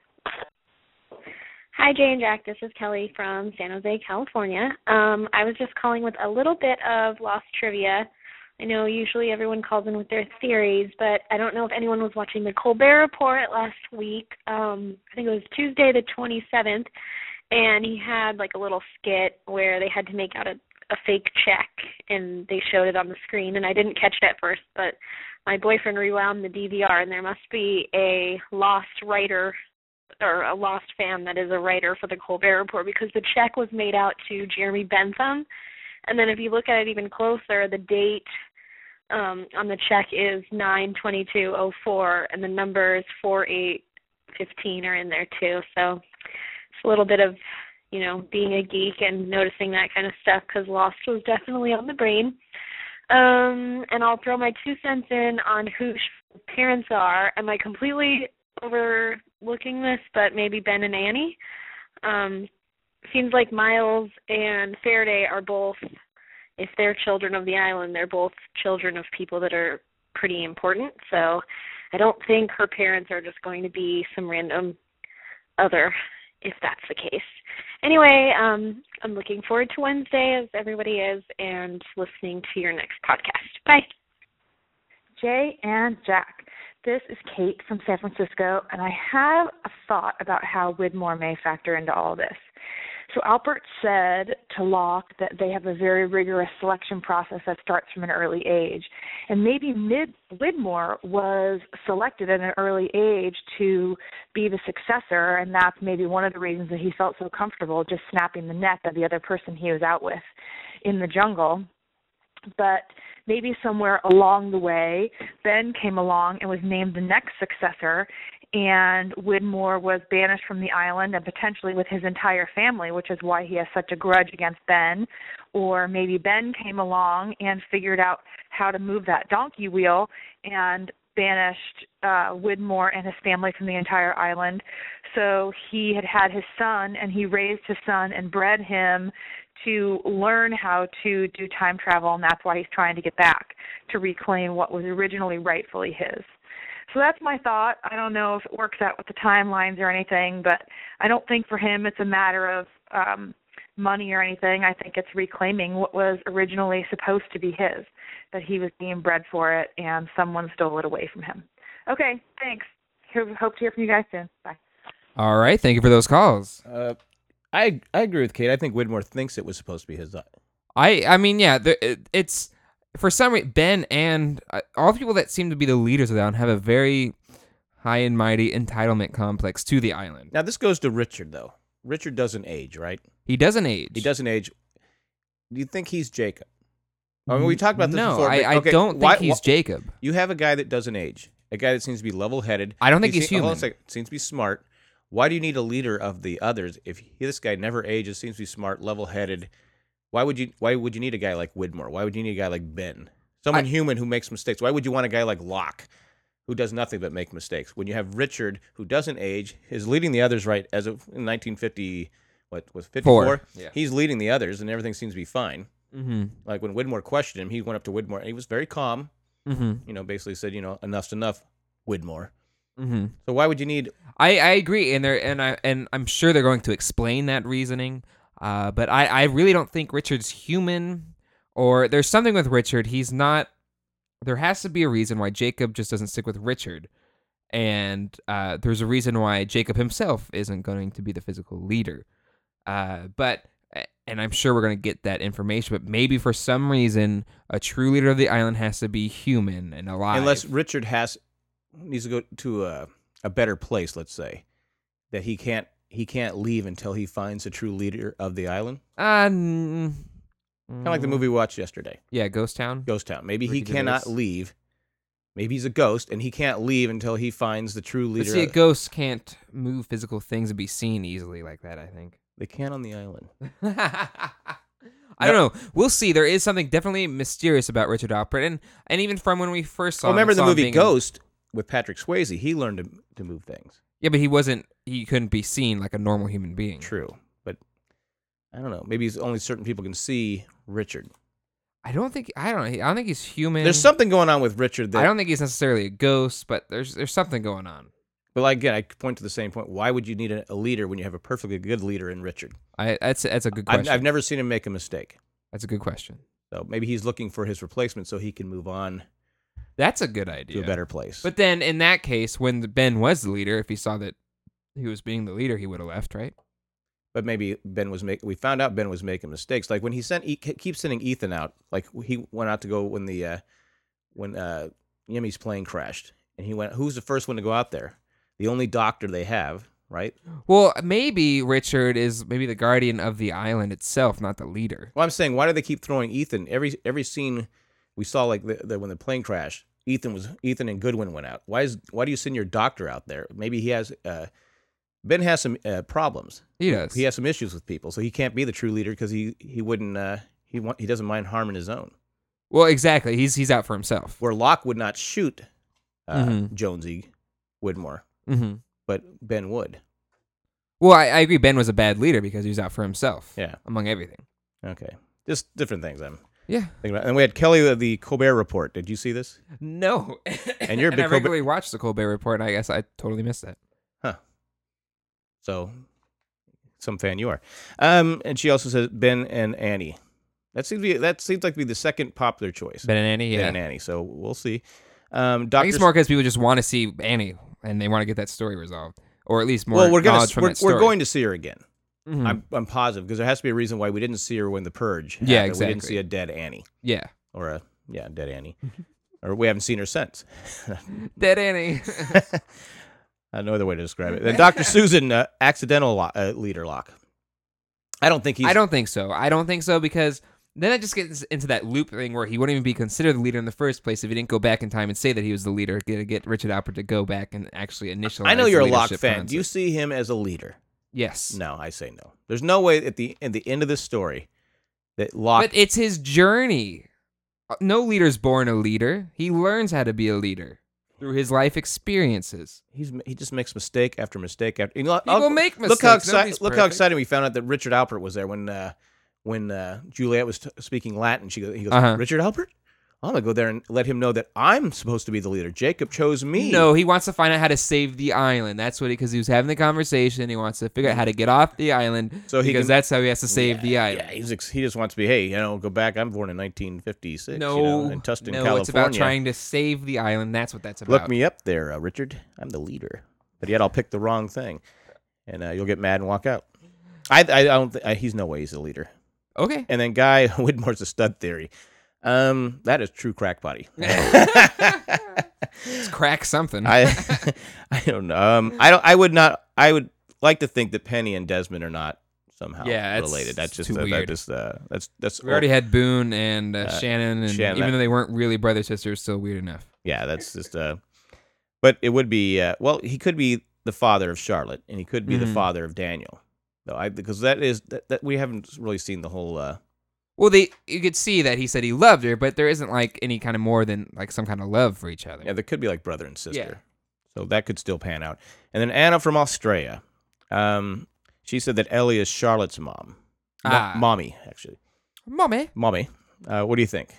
Hi, Jay and Jack. This is Kelly from San Jose, California. Um, I was just calling with a little bit of Lost trivia. I know usually everyone calls in with their theories, but I don't know if anyone was watching the Colbert Report last week. Um, I think it was Tuesday the twenty-seventh, and he had like a little skit where they had to make out a a fake check, and they showed it on the screen, and I didn't catch it at first, but my boyfriend rewound the D V R, and there must be a Lost writer or a Lost fan that is a writer for the Colbert Report, because the check was made out to Jeremy Bentham, and then if you look at it even closer, the date um, on the check is nine twenty-two oh four, and the numbers four eight fifteen are in there too, so it's a little bit of, you know, being a geek and noticing that kind of stuff, because Lost was definitely on the brain. Um, and I'll throw my two cents in on who Sh- parents are. Am I completely overlooking this, but maybe Ben and Annie? Um, seems like Miles and Faraday are both, if they're children of the island, they're both children of people that are pretty important. So I don't think her parents are just going to be some random other, if that's the case. Anyway, um, I'm looking forward to Wednesday, as everybody is, and listening to your next podcast. Bye. Jay and Jack, this is Kate from San Francisco, and I have a thought about how Widmore may factor into all this. So Alpert said to Locke that they have a very rigorous selection process that starts from an early age. And maybe Mid- Widmore was selected at an early age to be the successor, and that's maybe one of the reasons that he felt so comfortable just snapping the neck of the other person he was out with in the jungle. But maybe somewhere along the way, Ben came along and was named the next successor, and Widmore was banished from the island and potentially with his entire family, which is why he has such a grudge against Ben. Or maybe Ben came along and figured out how to move that donkey wheel and banished uh, Widmore and his family from the entire island. So he had had his son, and he raised his son and bred him to learn how to do time travel, and that's why he's trying to get back to reclaim what was originally rightfully his. So that's my thought. I don't know if it works out with the timelines or anything, but I don't think for him it's a matter of um, money or anything. I think it's reclaiming what was originally supposed to be his, that he was being bred for it and someone stole it away from him. Okay, thanks. Hope to hear from you guys soon. Bye. All right, thank you for those calls. Uh, I I agree with Kate. I think Widmore thinks it was supposed to be his. I I mean, yeah, the, it, it's for some reason Ben and uh, all the people that seem to be the leaders of the island have a very high and mighty entitlement complex to the island. Now this goes to Richard though. Richard doesn't age, right? He doesn't age. He doesn't age. Do you think he's Jacob? I mean, we talked about this no, before. I, but, I okay, don't think why, he's wh- Jacob. You have a guy that doesn't age, a guy that seems to be level-headed. I don't think He he's se- hold on human. a second. Seems to be smart. Why do you need a leader of the others if he, this guy never ages, seems to be smart, level-headed? Why would you? Why would you need a guy like Widmore? Why would you need a guy like Ben? Someone I, human who makes mistakes. Why would you want a guy like Locke, who does nothing but make mistakes? When you have Richard, who doesn't age, is leading the others right as of in nineteen fifty. What was fifty-four? Yeah. He's leading the others, and everything seems to be fine. Mm-hmm. Like when Widmore questioned him, he went up to Widmore, and he was very calm. Mm-hmm. You know, basically said, you know, enough's enough, Widmore. Mm-hmm. So why would you need? I, I agree, and they're and I and I'm sure they're going to explain that reasoning. Uh, but I, I really don't think Richard's human, or there's something with Richard. He's not. There has to be a reason why Jacob just doesn't stick with Richard, and uh, there's a reason why Jacob himself isn't going to be the physical leader. Uh, but and I'm sure we're going to get that information. But maybe for some reason, a true leader of the island has to be human and alive. Unless Richard has needs to go to a, a better place, let's say, that he can't he can't leave until he finds a true leader of the island. Uh, mm, Kind of like the movie we watched yesterday, Yeah, Ghost Town. Ghost Town. Maybe he Ricky cannot Gervais. leave. Maybe he's a ghost, and he can't leave until he finds the true But leader. see, a of- ghost can't move physical things and be seen easily like that, I think. They can on the island. I don't know. We'll see. There is something definitely mysterious about Richard Alpert, and and even from when we first saw Oh, him, remember and the saw him movie being- Ghost with Patrick Swayze? He learned to to move things. Yeah, but he wasn't. He couldn't be seen like a normal human being. True, but I don't know. Maybe it's only certain people can see Richard. I don't think. I don't. I don't think he's human. There's something going on with Richard that. I don't think he's necessarily a ghost, but there's there's something going on. But like, again, I point to the same point. Why would you need a, a leader when you have a perfectly good leader in Richard? I that's that's a good I've, question. I've never seen him make a mistake. That's a good question. So maybe he's looking for his replacement so he can move on That's a good to idea. a better place. But then, in that case, when the Ben was the leader, if he saw that he was being the leader, he would have left, right? But maybe Ben was making. We found out Ben was making mistakes. Like when he sent, he keeps sending Ethan out. Like he went out to go when the uh, when uh, Yemi's plane crashed, and he went. Who's the first one to go out there? The only doctor they have, right? Well, maybe Richard is maybe the guardian of the island itself, not the leader. Well, I'm saying, why do they keep throwing Ethan? Every every scene we saw, like the, the when the plane crashed, Ethan was Ethan and Goodwin went out. Why is why do you send your doctor out there? Maybe he has uh, Ben has some uh, problems. He does. He has some issues with people, so he can't be the true leader because he he wouldn't uh, he want, he doesn't mind harming his own. Well, exactly. He's he's out for himself. Where Locke would not shoot uh, Mhm. Jonesy Widmore, Mm-hmm. but Ben would. Well, I, I agree. Ben was a bad leader because he was out for himself. Yeah. Among everything. Okay. Just different things. I'm Yeah. thinking about. And we had Kelly of the Colbert Report. Did you see this? No. And you're a and big I Colbert- regularly watch the Colbert Report, and I guess I totally missed that. So, some fan you are. Um, and she also says Ben and Annie. That seems to be that seems like to be the second popular choice. Ben and Annie, yeah. Ben and Annie. So we'll see. Um, I Doctor. think it's more because people just want to see Annie, and they want to get that story resolved, or at least more well, we're gonna knowledge from we're, that story. we're going to see her again. Mhm. I'm I'm positive because there has to be a reason why we didn't see her when the purge. Yeah, happened. We didn't exactly. see a dead Annie Yeah. or a yeah dead Annie, or we haven't seen her since. Dead Annie. Uh, no other way to describe it. Then Doctor Susan, uh, accidental lo- uh, leader Locke. I don't think he's. I don't think so. I don't think so because Then it just gets into that loop thing where he wouldn't even be considered the leader in the first place if he didn't go back in time and say that he was the leader. Get, get Richard Alpert to go back and actually initialize. I know you're a the Locke leadership fan. concept. Do you see him as a leader? Yes. No, I say no. There's no way at the at the end of this story that Locke. But it's his journey. No leader's born a leader. He learns how to be a leader through his life experiences. He's he just makes mistake after mistake after. You know, People I'll- make Look how mistakes. Nobody's excited! Look how perfect. excited we found out that Richard Alpert was there when uh, when uh, Juliet was t- speaking Latin. She goes, he goes, Uh-huh. Richard Alpert. I'm gonna go there and let him know that I'm supposed to be the leader. Jacob chose me. No, he wants to find out how to save the island. That's what he, because he was having the conversation. He wants to figure out how to get off the island. So he because can- that's how he has to save the island. Yeah, he's ex- he just wants to be. Hey, you know, go back. I'm born in nineteen fifty-six. No, you know, in Tustin, no, California. it's about trying to save the island. That's what that's about. Look me up there, uh, Richard. I'm the leader. But yet I'll pick the wrong thing, and uh, you'll get mad and walk out. I I, I don't. Th- I, he's no way he's the leader. Okay. And then Guy Widmore's a stud theory. Um, that is true crack body. Let's crack something. I I don't know. Um, I don't. I would not. I would like to think that Penny and Desmond are not somehow Yeah, it's- related. That's it's just too uh, that weird. just uh, that's that's we already had Boone and uh, Uh, Shannon, and Shannon, even that- though they weren't really brother sisters, still weird enough. Yeah, that's just uh but it would be uh well, he could be the father of Charlotte and he could be the Mhm. father of Daniel. Though I because that is that, that we haven't really seen the whole uh Well, they you could see that he said he loved her, but there isn't like any kind of more than like some kind of love for each other. yeah, there could be like brother and sister. Yeah. So that could still pan out. And then Anna from Australia. Um she said that Ellie is Charlotte's mom. Mo- Ah. mommy, actually. Mommy. Mommy. Uh what do you think?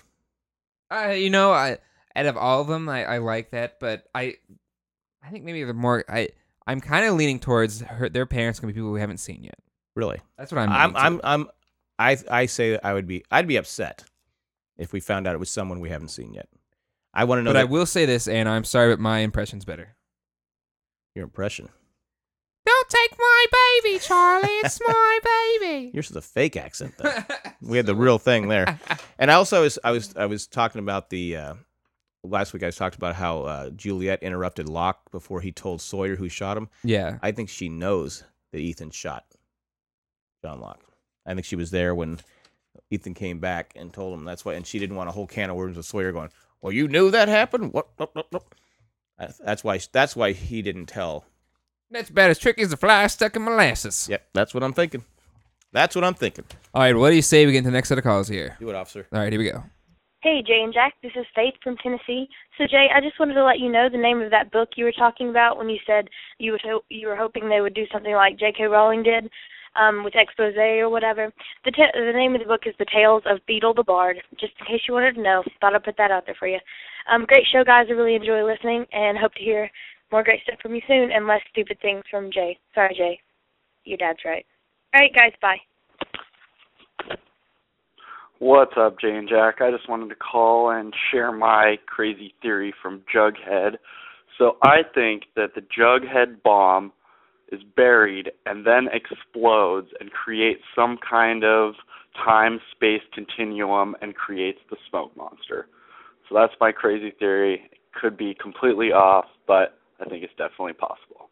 Uh, you know, I out of all of them, I, I like that, but I, I think maybe the more I, I'm kind of leaning towards her. Their parents can be people we haven't seen yet. Really? That's what I'm. I'm leaning to. I'm I'm I I say that I would be I'd be upset if we found out it was someone we haven't seen yet. I want to know But I that- will say this, and I'm sorry, but my impression's better. your impression. Don't take my baby, Charlie. It's my baby. Yours is a fake accent, though. We had the real thing there. And I also was I was I was talking about the uh, last week. I was talked about how uh, Juliet interrupted Locke before he told Sawyer who shot him. Yeah. I think she knows that Ethan shot John Locke. I think she was there when Ethan came back and told him that's why, and she didn't want a whole can of worms with Sawyer going, "Well, you knew that happened." What? what, what, what? That's why. That's why he didn't tell. That's about as tricky as a fly stuck in molasses. Yep, that's what I'm thinking. That's what I'm thinking. All right, what do you say we get into the next set of calls here? Do it, officer. All right, here we go. Hey, Jay and Jack, this is Faith from Tennessee. So, Jay, I just wanted to let you know the name of that book you were talking about when you said you would ho- you were hoping they would do something like J K. Rowling did um, with expose or whatever. The ta- the name of the book is The Tales of Beetle the Bard. Just in case you wanted to know, thought I'd put that out there for you. Um, great show, guys. I really enjoy listening and hope to hear more great stuff from you soon and less stupid things from Jay. Sorry, Jay. Your dad's right. All right, guys. Bye. What's up, Jay and Jack? I just wanted to call and share my crazy theory from Jughead. So I think that the Jughead bomb is buried and then explodes and creates some kind of time-space continuum and creates the smoke monster. So that's my crazy theory. It could be completely off, but I think it's definitely possible.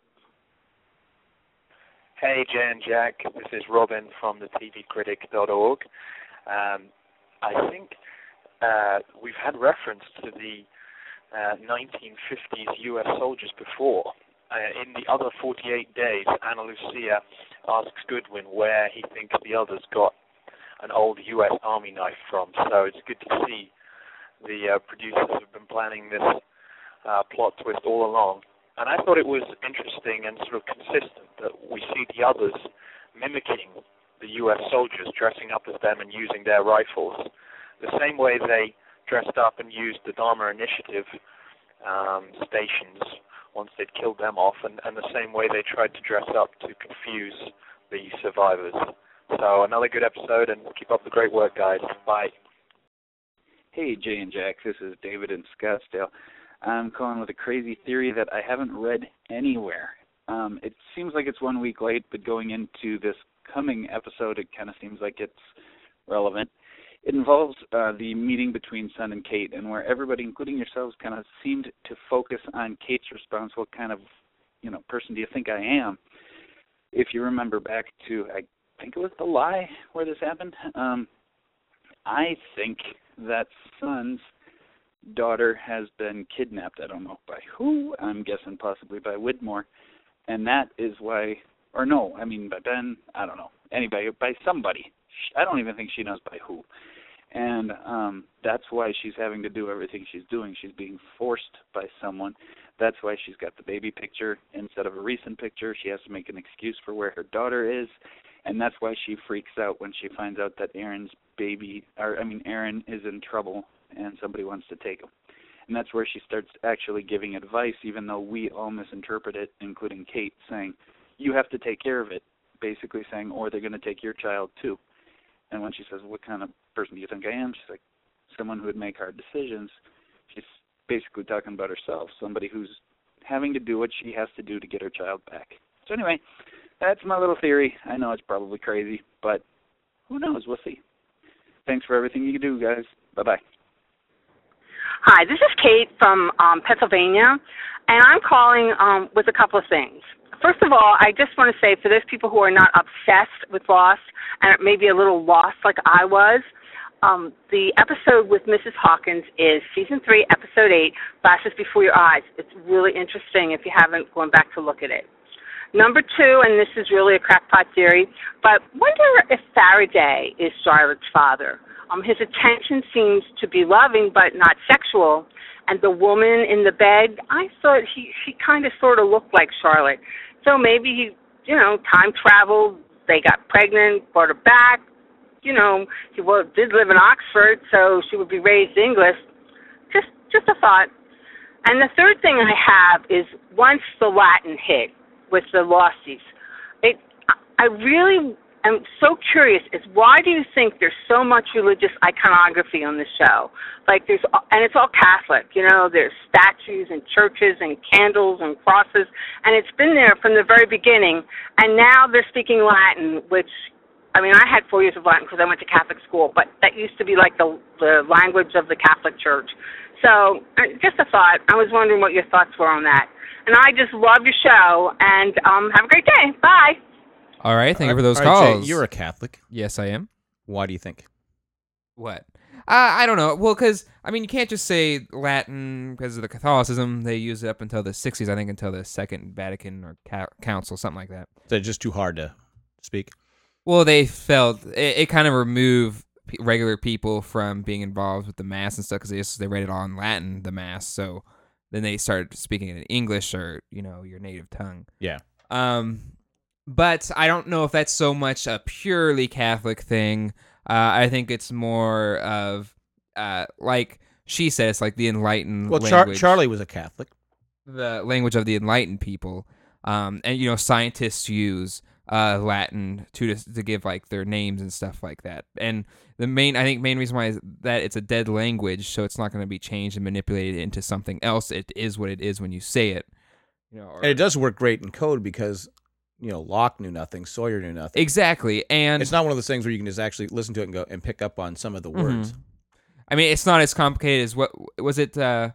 Hey, Jay and Jack. This is Robin from the T V critic dot org. Um, I think uh, we've had reference to the uh, nineteen fifties U S soldiers before. Uh, in the other forty-eight days, Ana Lucia asks Goodwin where he thinks the others got an old U S Army knife from. So it's good to see the uh, producers have been planning this uh, plot twist all along. And I thought it was interesting and sort of consistent that we see the others mimicking the U S soldiers, dressing up as them and using their rifles, the same way they dressed up and used the Dharma Initiative um, stations once they'd killed them off, and, and the same way they tried to dress up to confuse the survivors. So another good episode, and keep up the great work, guys. Bye. Hey, Jay and Jack, this is David in Scottsdale. I'm calling with a crazy theory that I haven't read anywhere. Um, it seems like it's one week late, but going into this coming episode, it kind of seems like it's relevant. It involves uh, the meeting between Sun and Kate, and where everybody, including yourselves, kind of seemed to focus on Kate's response. What kind of, you know, person do you think I am? If you remember back to, I think it was The Lie where this happened. Um, I think that son's daughter has been kidnapped. I don't know by who. I'm guessing possibly by Widmore. And that is why, or no, I mean by Ben, I don't know. Anybody, by somebody. I don't even think she knows by who. And um, that's why she's having to do everything she's doing. She's being forced by someone. That's why she's got the baby picture instead of a recent picture. She has to make an excuse for where her daughter is. And that's why she freaks out when she finds out that Aaron's baby, or I mean Aaron is in trouble and somebody wants to take him. And that's where she starts actually giving advice, even though we all misinterpret it, including Kate, saying, you have to take care of it, basically saying, or they're going to take your child too. And when she says, what kind of person do you think I am? She's like, someone who would make hard decisions. She's basically talking about herself, somebody who's having to do what she has to do to get her child back. So anyway, that's my little theory. I know it's probably crazy, but who knows? We'll see. Thanks for everything you do, guys. Bye-bye. Hi, this is Kate from um, Pennsylvania, and I'm calling um, with a couple of things. First of all, I just want to say for those people who are not obsessed with Lost and maybe a little lost like I was, um, the episode with Missus Hawkins is Season three, Episode eight, Flashes Before Your Eyes. It's really interesting if you haven't gone back to look at it. Number two, and this is really a crackpot theory, but wonder if Faraday is Charlotte's father. Um, his attention seems to be loving but not sexual. And the woman in the bed, I thought he, she kind of sort of looked like Charlotte. So maybe he, you know, time traveled, they got pregnant, brought her back. You know, he well, did live in Oxford, so she would be raised English. Just, just a thought. And the third thing I have is once the Latin hit with the Losties, it, I really am so curious is why do you think there's so much religious iconography on the show? Like there's, and it's all Catholic, you know, there's statues and churches and candles and crosses, and it's been there from the very beginning, and now they're speaking Latin, which, I mean, I had four years of Latin because I went to Catholic school, but that used to be like the, the language of the Catholic Church. So just a thought. I was wondering what your thoughts were on that. And I just love your show, and um, have a great day. Bye. All right, thank you for those All right, calls. Jay, you're a Catholic. Yes, I am. Why do you think? What? Uh, I don't know. Well, because, I mean, you can't just say Latin because of the Catholicism. They used it up until the sixties, I think, until the Second Vatican or ca- Council, something like that. So it's just too hard to speak? Well, they felt it, it kind of removed p- regular people from being involved with the Mass and stuff because they, just- they read it all in Latin, the Mass, so then they started speaking it in English or, you know, your native tongue. Yeah. Um, but I don't know if that's so much a purely Catholic thing. Uh, I think it's more of, uh, like she said, it's like the enlightened Well, Char- language. Charlie was a Catholic. The language of the enlightened people. Um, and, you know, scientists use uh, Latin to to give, like, their names and stuff like that. And the main, I think, main reason why is that it's a dead language, so it's not going to be changed and manipulated into something else. It is what it is when you say it. You know, or, And it does work great in code because, you know, Locke knew nothing, Sawyer knew nothing. Exactly, and it's not one of those things where you can just actually listen to it and go and pick up on some of the words. Mm-hmm. I mean, it's not as complicated as what was it? Uh,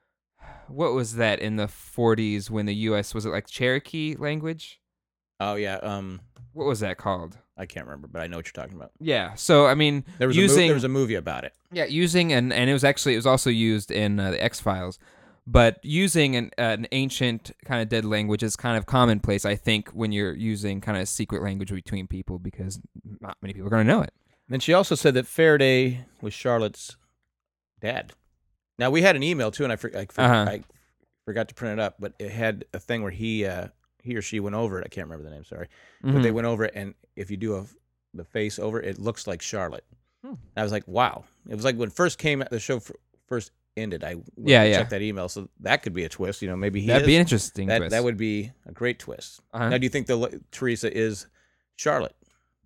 what was that in the forties when the U S was it like Cherokee language? Oh yeah. Um, what was that called? I can't remember, but I know what you're talking about. Yeah. So I mean, there was using a mo- there was a movie about it. Yeah, using and and it was actually it was also used in uh, the X-Files. But using an, uh, an ancient kind of dead language is kind of commonplace, I think, when you're using kind of secret language between people because not many people are going to know it. Then she also said that Faraday was Charlotte's dad. Now, we had an email, too, and I, for, I, for, Uh-huh. I forgot to print it up, but it had a thing where he uh, he or she went over it. I can't remember the name, sorry. Mhm. But they went over it, and if you do a, the face over it, it looks like Charlotte. Hmm. And I was like, wow. It was like when first came the show f- first ended, I went Yeah, and yeah. checked that email, so that could be a twist. You know, maybe he That'd is. be an interesting that, twist. That would be a great twist. Uh-huh. Now, do you think the l- Teresa is Charlotte?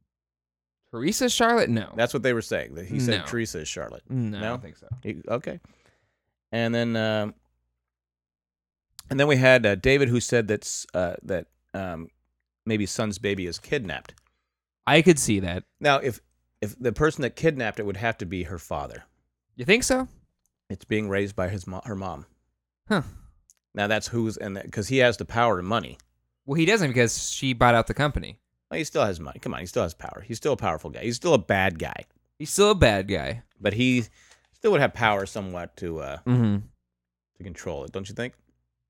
Teresa Charlotte? No. That's what they were saying. That he said No. Teresa is Charlotte. No, I don't think so. He- okay. And then, um, and then we had uh, David, who said that's uh, that um, maybe son's baby is kidnapped. I could see that. Now, if if the person that kidnapped it would have to be her father. You think so? It's being raised by his mo- her mom. Huh. Now that's who's and because he has the power and money. Well, he doesn't because she bought out the company. Well, he still has money. Come on, he still has power. He's still a powerful guy. He's still a bad guy. He's still a bad guy. But he still would have power somewhat to uh, mm-hmm. to control it, don't you think?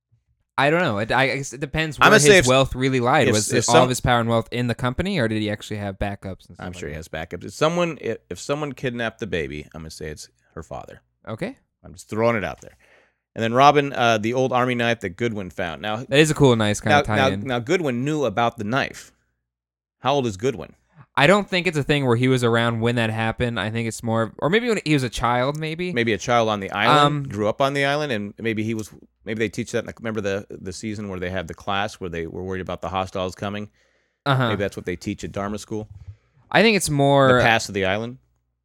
I don't know. It, I guess it depends where I'm gonna say his if- wealth really lied. if- Was if it some- all of his power and wealth in the company, or did he actually have backups? And stuff I'm like sure he that? has backups. If someone if, if someone kidnapped the baby, I'm gonna say it's her father. Okay. I'm just throwing it out there. And then Robin, uh, the old army knife that Goodwin found. Now That is a cool, nice kind now, of now, tie-in. now Goodwin knew about the knife. How old is Goodwin? I don't think it's a thing where he was around when that happened. I think it's more, or maybe when he was a child, maybe. Maybe a child on the island, Um, grew up on the island, and maybe he was. Maybe they teach that. Like, remember the the season where they had the class where they were worried about the hostiles coming. Uh-huh. Maybe that's what they teach at Dharma school. I think it's more The past of the island.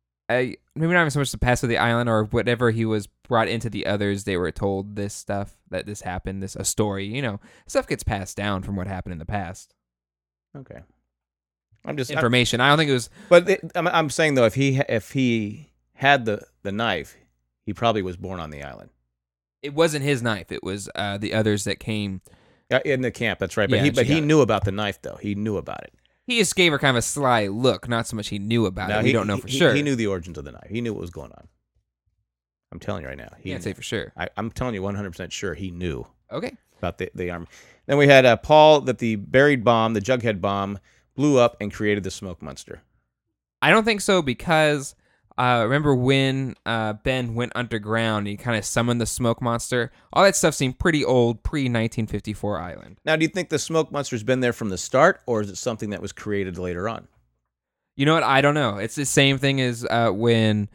I, maybe not even so much the past of the island or whatever he was brought into the others. They were told this stuff, that this happened, this a story. You know, stuff gets passed down from what happened in the past. Okay. I'm just information. I don't think it was. But it, I'm, I'm saying though, if he ha- if he had the the knife, he probably was born on the island. It wasn't his knife. It was uh, the others that came Uh, in the camp. That's right. But Yeah, he and but she he got it. knew about the knife though. He knew about it. He just gave her kind of a sly look, not so much he knew about Now, it. We he- don't know he- for he- sure. He knew the origins of the knife. He knew what was going on. I'm telling you right now. He Can't knew. say for sure. I, I'm telling you one hundred percent sure he knew. Okay. About the, the army. Then we had uh, Paul that the buried bomb, the Jughead bomb, blew up and created the smoke monster. I don't think so because uh, remember when uh, Ben went underground, he kind of summoned the smoke monster. All that stuff seemed pretty old, pre nineteen fifty-four Island. Now, do you think the smoke monster's been there from the start, or is it something that was created later on? You know what? I don't know. It's the same thing as uh, when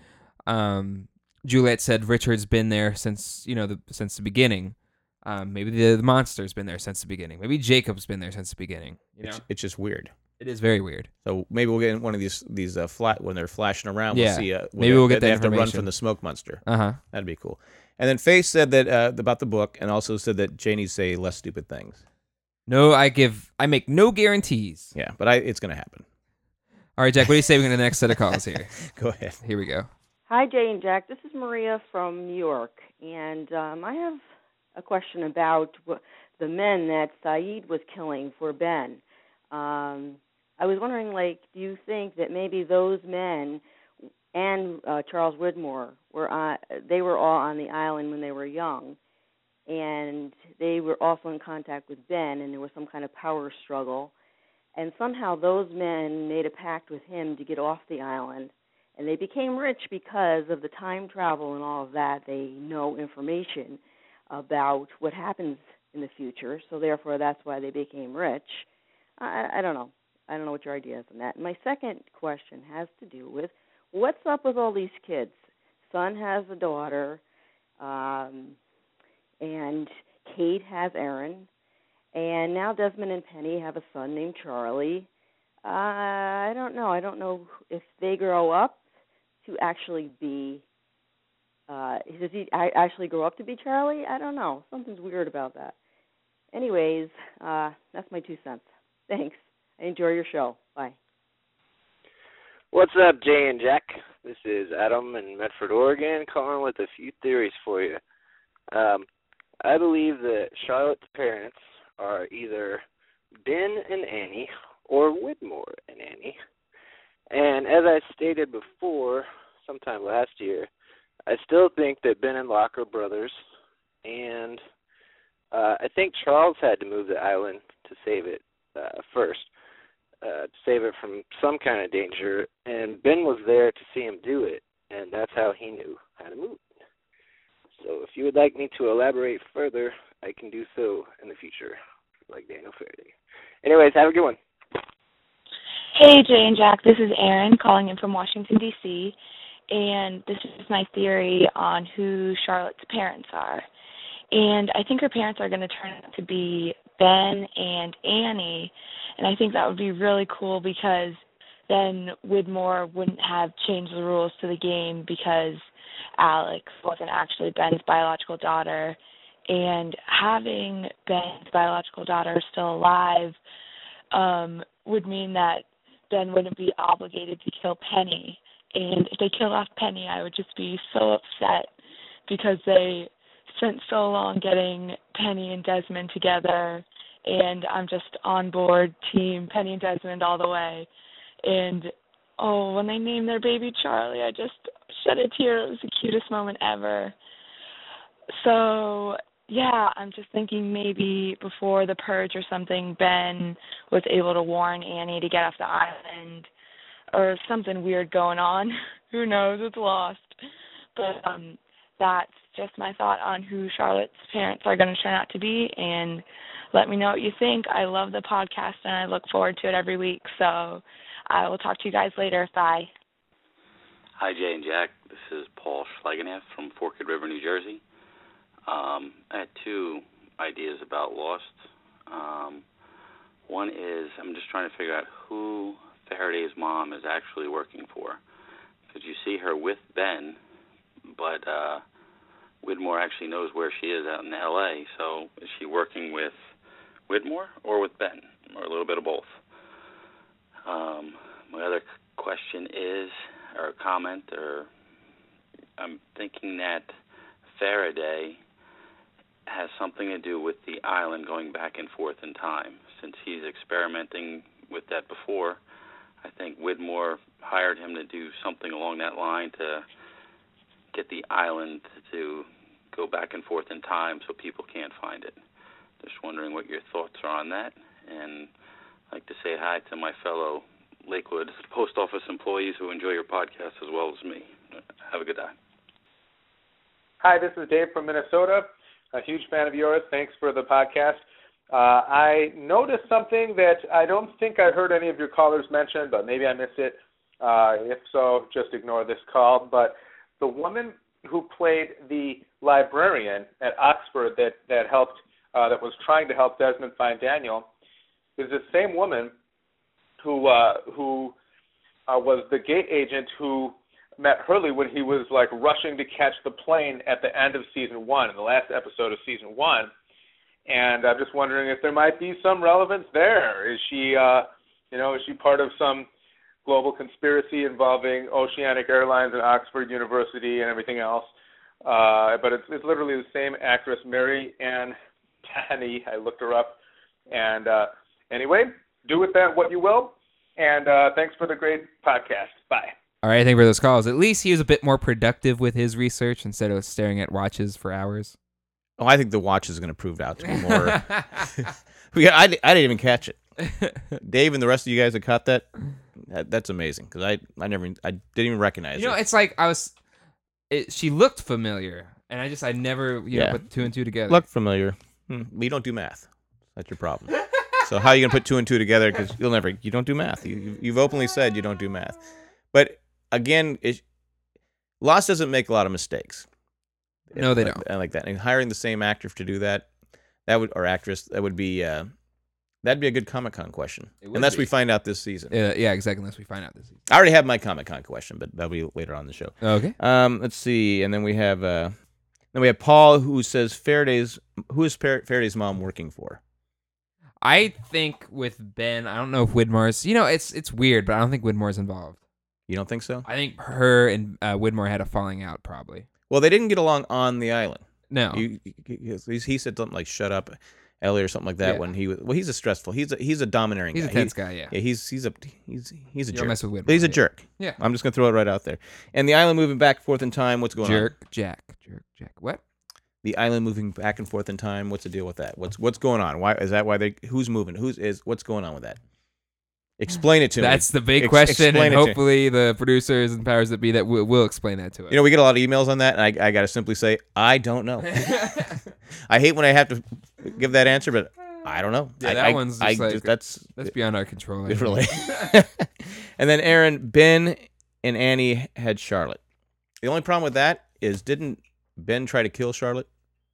um, Juliet said Richard's been there since you know the since the beginning. Um, maybe the, the monster's been there since the beginning. Maybe Jacob's been there since the beginning. You know, It's, it's just weird. it is very weird. So maybe we'll get in one of these these uh, flat when they're flashing around. We'll Yeah. see. Uh, Maybe they- we'll get they that have to run information. from the smoke monster. Uh-huh. That'd be cool. And then Faith said that uh, about the book, and also said that Janie say less stupid things. No, I give. I make no guarantees. Yeah, but I, it's going to happen. All right, Jack. What do you say we go to the next set of calls here? Go ahead. Here we go. Hi, Jay and Jack. This is Maria from New York, and um, I have a question about wh- the men that Saeed was killing for Ben. Um, I was wondering, like, do you think that maybe those men and uh, Charles Widmore were on, they were all on the island when they were young, and they were also in contact with Ben, and there was some kind of power struggle, and somehow those men made a pact with him to get off the island. And they became rich because of the time travel and all of that. They know information about what happens in the future, so therefore that's why they became rich. I, I don't know. I don't know what your idea is on that. My second question has to do with what's up with all these kids. Son has a daughter, um, and Kate has Aaron, and now Desmond and Penny have a son named Charlie. Uh, I don't know. I don't know if they grow up to actually be, uh, does he I actually grow up to be Charlie? I don't know. Something's weird about that. Anyways, uh, that's my two cents. Thanks. I enjoy your show. Bye. What's up, Jay and Jack? This is Adam in Medford, Oregon, calling with a few theories for you. Um, I believe that Charlotte's parents are either Ben and Annie or Widmore and Annie. And as I stated before, sometime last year, I still think that Ben and Locke are brothers, and uh, I think Charles had to move the island to save it uh, first, uh, to save it from some kind of danger, and Ben was there to see him do it, and that's how he knew how to move it. So if you would like me to elaborate further, I can do so in the future, like Daniel Faraday. Anyways, have a good one. Hey, Jay and Jack, this is Erin calling in from Washington, D C, and this is my theory on who Charlotte's parents are. And I think her parents are going to turn out to be Ben and Annie, and I think that would be really cool because then Widmore wouldn't have changed the rules to the game because Alex wasn't actually Ben's biological daughter, and having Ben's biological daughter still alive um, would mean that Ben wouldn't be obligated to kill Penny. And if they killed off Penny, I would just be so upset because they spent so long getting Penny and Desmond together, and I'm just on board team Penny and Desmond all the way. And oh, when they named their baby Charlie, I just shed a tear. It was the cutest moment ever. So, yeah, I'm just thinking maybe before the purge or something, Ben was able to warn Annie to get off the island or something weird going on. Who knows? It's lost. But um, that's just my thought on who Charlotte's parents are going to turn out to be, and let me know what you think. I love the podcast, and I look forward to it every week. So I will talk to you guys later. Bye. Hi, Jay and Jack. This is Paul Schlegenath from Forked River, New Jersey. Um, I had two ideas about Lost. Um, one is I'm just trying to figure out who Faraday's mom is actually working for. Because you see her with Ben, but uh, Widmore actually knows where she is out in L A, so is she working with Widmore or with Ben, or a little bit of both? Um, my other question is, or comment, or I'm thinking that Faraday has something to do with the island going back and forth in time. Since he's experimenting with that before, I think Widmore hired him to do something along that line to get the island to go back and forth in time so people can't find it. Just wondering what your thoughts are on that. And I'd like to say hi to my fellow Lakewood post office employees who enjoy your podcast as well as me. Have a good day. Hi, this is Dave from Minnesota. A huge fan of yours. Thanks for the podcast. Uh, I noticed something that I don't think I heard any of your callers mention, but maybe I missed it. Uh, if so, just ignore this call. But the woman who played the librarian at Oxford that, that helped, uh, that was trying to help Desmond find Daniel, is the same woman who uh, who uh, was the gate agent who met Hurley when he was like rushing to catch the plane at the end of season one, in the last episode of season one. And I'm just wondering if there might be some relevance there. Is she, uh, you know, is she part of some global conspiracy involving Oceanic Airlines and Oxford University and everything else? Uh, but it's, it's literally the same actress, Mary Ann Penny. I looked her up. And uh, anyway, do with that what you will. And uh, thanks for the great podcast. Bye. All right, thank you for those calls. At least he was a bit more productive with his research instead of staring at watches for hours. Oh, I think the watch is going to prove out to be more. we, I, I didn't even catch it. Dave and the rest of you guys that caught that, that that's amazing because I, I never I didn't even recognize You know, it. it's like I was. It, she looked familiar, and I just I never you Yeah. know put two and two together. Look familiar. Hmm. We don't do math. That's your problem. So how are you going to put two and two together? Because you'll never. You don't do math. You, you've openly said you don't do math. But again, it, Lost doesn't make a lot of mistakes. No, they like, don't. I like that. And hiring the same actor to do that, that would or actress, that would be uh, that'd be a good Comic-Con question. It would Unless be. we find out this season. Yeah, yeah, exactly. Unless we find out this season. I already have my Comic-Con question, but that'll be later on in the show. Okay. Um, let's see, and then we have uh, then we have Paul who says Faraday's who is Par- Faraday's mom working for? I think with Ben, I don't know if Widmore's. You know, it's it's weird, but I don't think Widmore's involved. You don't think so? I think her and uh, Widmore had a falling out, probably. Well, they didn't get along on the island. No. He, he, he said something like "shut up, Ellie" or something like that. Yeah. When he was well, he's a stressful. He's a he's a domineering. He's guy. a tense He- guy, yeah. Yeah, he's he's a he's he's a You jerk. don't mess with Widmore, He's a yeah. jerk. Yeah. I'm just gonna throw it right out there. And the island moving back and forth in time. What's going Jerk, on? Jack, jerk, Jack. What? The island moving back and forth in time. What's the deal with that? What's what's going on? Why is that? Why they? Who's moving? Who's is? What's going on with that? Explain it to me. That's the big Ex- question, explain and it to me. hopefully the producers and powers that be that will, will explain that to us. You know, we get a lot of emails on that, and I, I got to simply say, I don't know. I hate when I have to give that answer, but I don't know. Yeah, I, that I, one's I, just like that's that's beyond our control. I Really. think. And then Aaron, Ben, and Annie had Charlotte. The only problem with that is, didn't Ben try to kill Charlotte?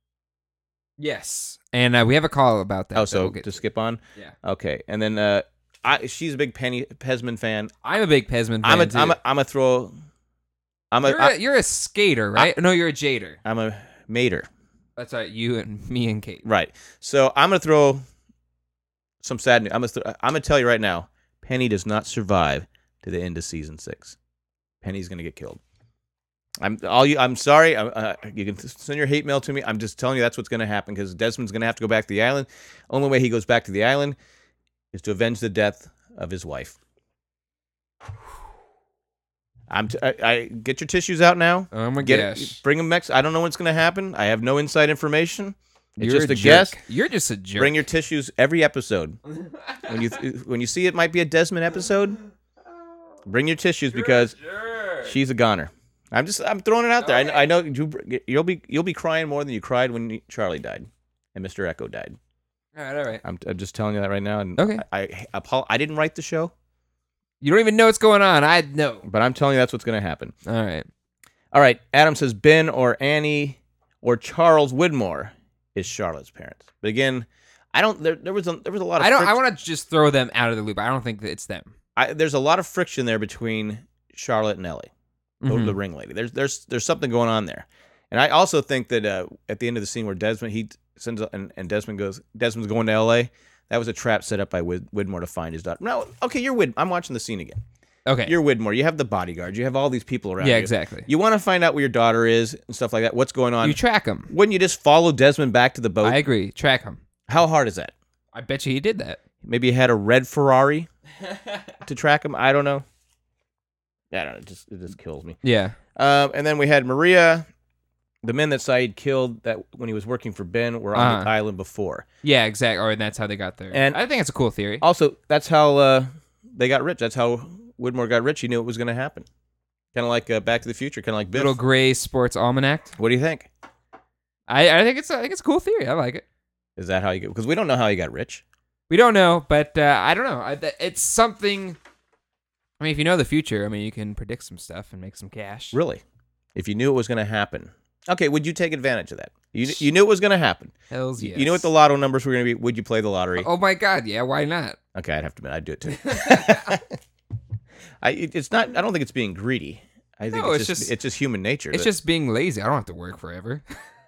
Yes, and uh, we have a call about that. Oh, that so we'll get to skip on? Yeah. Okay, and then uh, I, she's a big Penny Pesman fan. I'm a big Pesman fan I'm a, too. I'm a, I'm a throw. I'm a. You're, I- a you're a skater, right? no, you're a jader. I'm a mater. That's right. You and me and Kate. Right. So I'm gonna throw some sad news. I'm gonna th- I'm gonna tell you right now. Penny does not survive to the end of season six. Penny's gonna get killed. I'm all you. I'm sorry. I, uh, you can send your hate mail to me. I'm just telling you that's what's gonna happen because Desmond's gonna have to go back to the island. Only way he goes back to the island is to avenge the death of his wife. I'm t- I, I get your tissues out now. Oh my get gosh. It, bring them next. I don't know what's going to happen. I have no inside information. It's You're just a a jerk. guess. You're just a jerk. Bring your tissues every episode. when you when you see it might be a Desmond episode, bring your tissues because she's a goner. I'm just I'm throwing it out there. I, I know you, you'll be you'll be crying more than you cried when Charlie died and Mister Echo died. All right, all right. I'm I'm just telling you that right now. And Okay. I I, I, I didn't write the show. You don't even know what's going on. I know. But I'm telling you that's what's going to happen. All right. All right. Adam says Ben or Annie or Charles Widmore is Charlotte's parents. But again, I don't. There, there was a there was a lot of. I don't. fric- I want to just throw them out of the loop. I don't think that it's them. I, there's a lot of friction there between Charlotte and Ellie, the- Mhm. the ringlady. There's there's there's something going on there, and I also think that uh, at the end of the scene where Desmond he sends and, and Desmond goes Desmond's going to L A. That was a trap set up by Wid, Widmore to find his daughter. No, okay, you're Wid. I'm watching the scene again. Okay, you're Widmore. You have the bodyguard. You have all these people around. Yeah, you. exactly. You want to find out where your daughter is and stuff like that. What's going on? You track him. Wouldn't you just follow Desmond back to the boat? I agree. Track him. How hard is that? I bet you he did that. Maybe he had a red Ferrari to track him. I don't know. I don't know. It just it just kills me. Yeah. Um, and then we had Maria. The men that Saeed killed that when he was working for Ben were on Uh-huh. the island before. Yeah, exactly. Or that's how they got there. And I think it's a cool theory. Also, that's how uh, they got rich. That's how Widmore got rich. He knew it was going to happen. Kind of like uh, Back to the Future. Kind of like Biff. Little gray sports almanac. What do you think? I, I think it's a, I think it's a cool theory. I like it. Is that how you get? Because we don't know how he got rich. We don't know, but uh, I don't know. I, th- it's something. I mean, if you know the future, I mean, you can predict some stuff and make some cash. Really? If you knew it was going to happen. Okay, would you take advantage of that? You you knew it was going to happen. Hells You- yes. You knew what the lotto numbers were going to be. Would you play the lottery? Oh my God! Yeah, why not? Okay, I'd have to admit, I'd do it too. I it- it's not. I don't think it's being greedy. I think No, it's, it's just, just- it's just human nature. It's that- just being lazy. I don't have to work forever.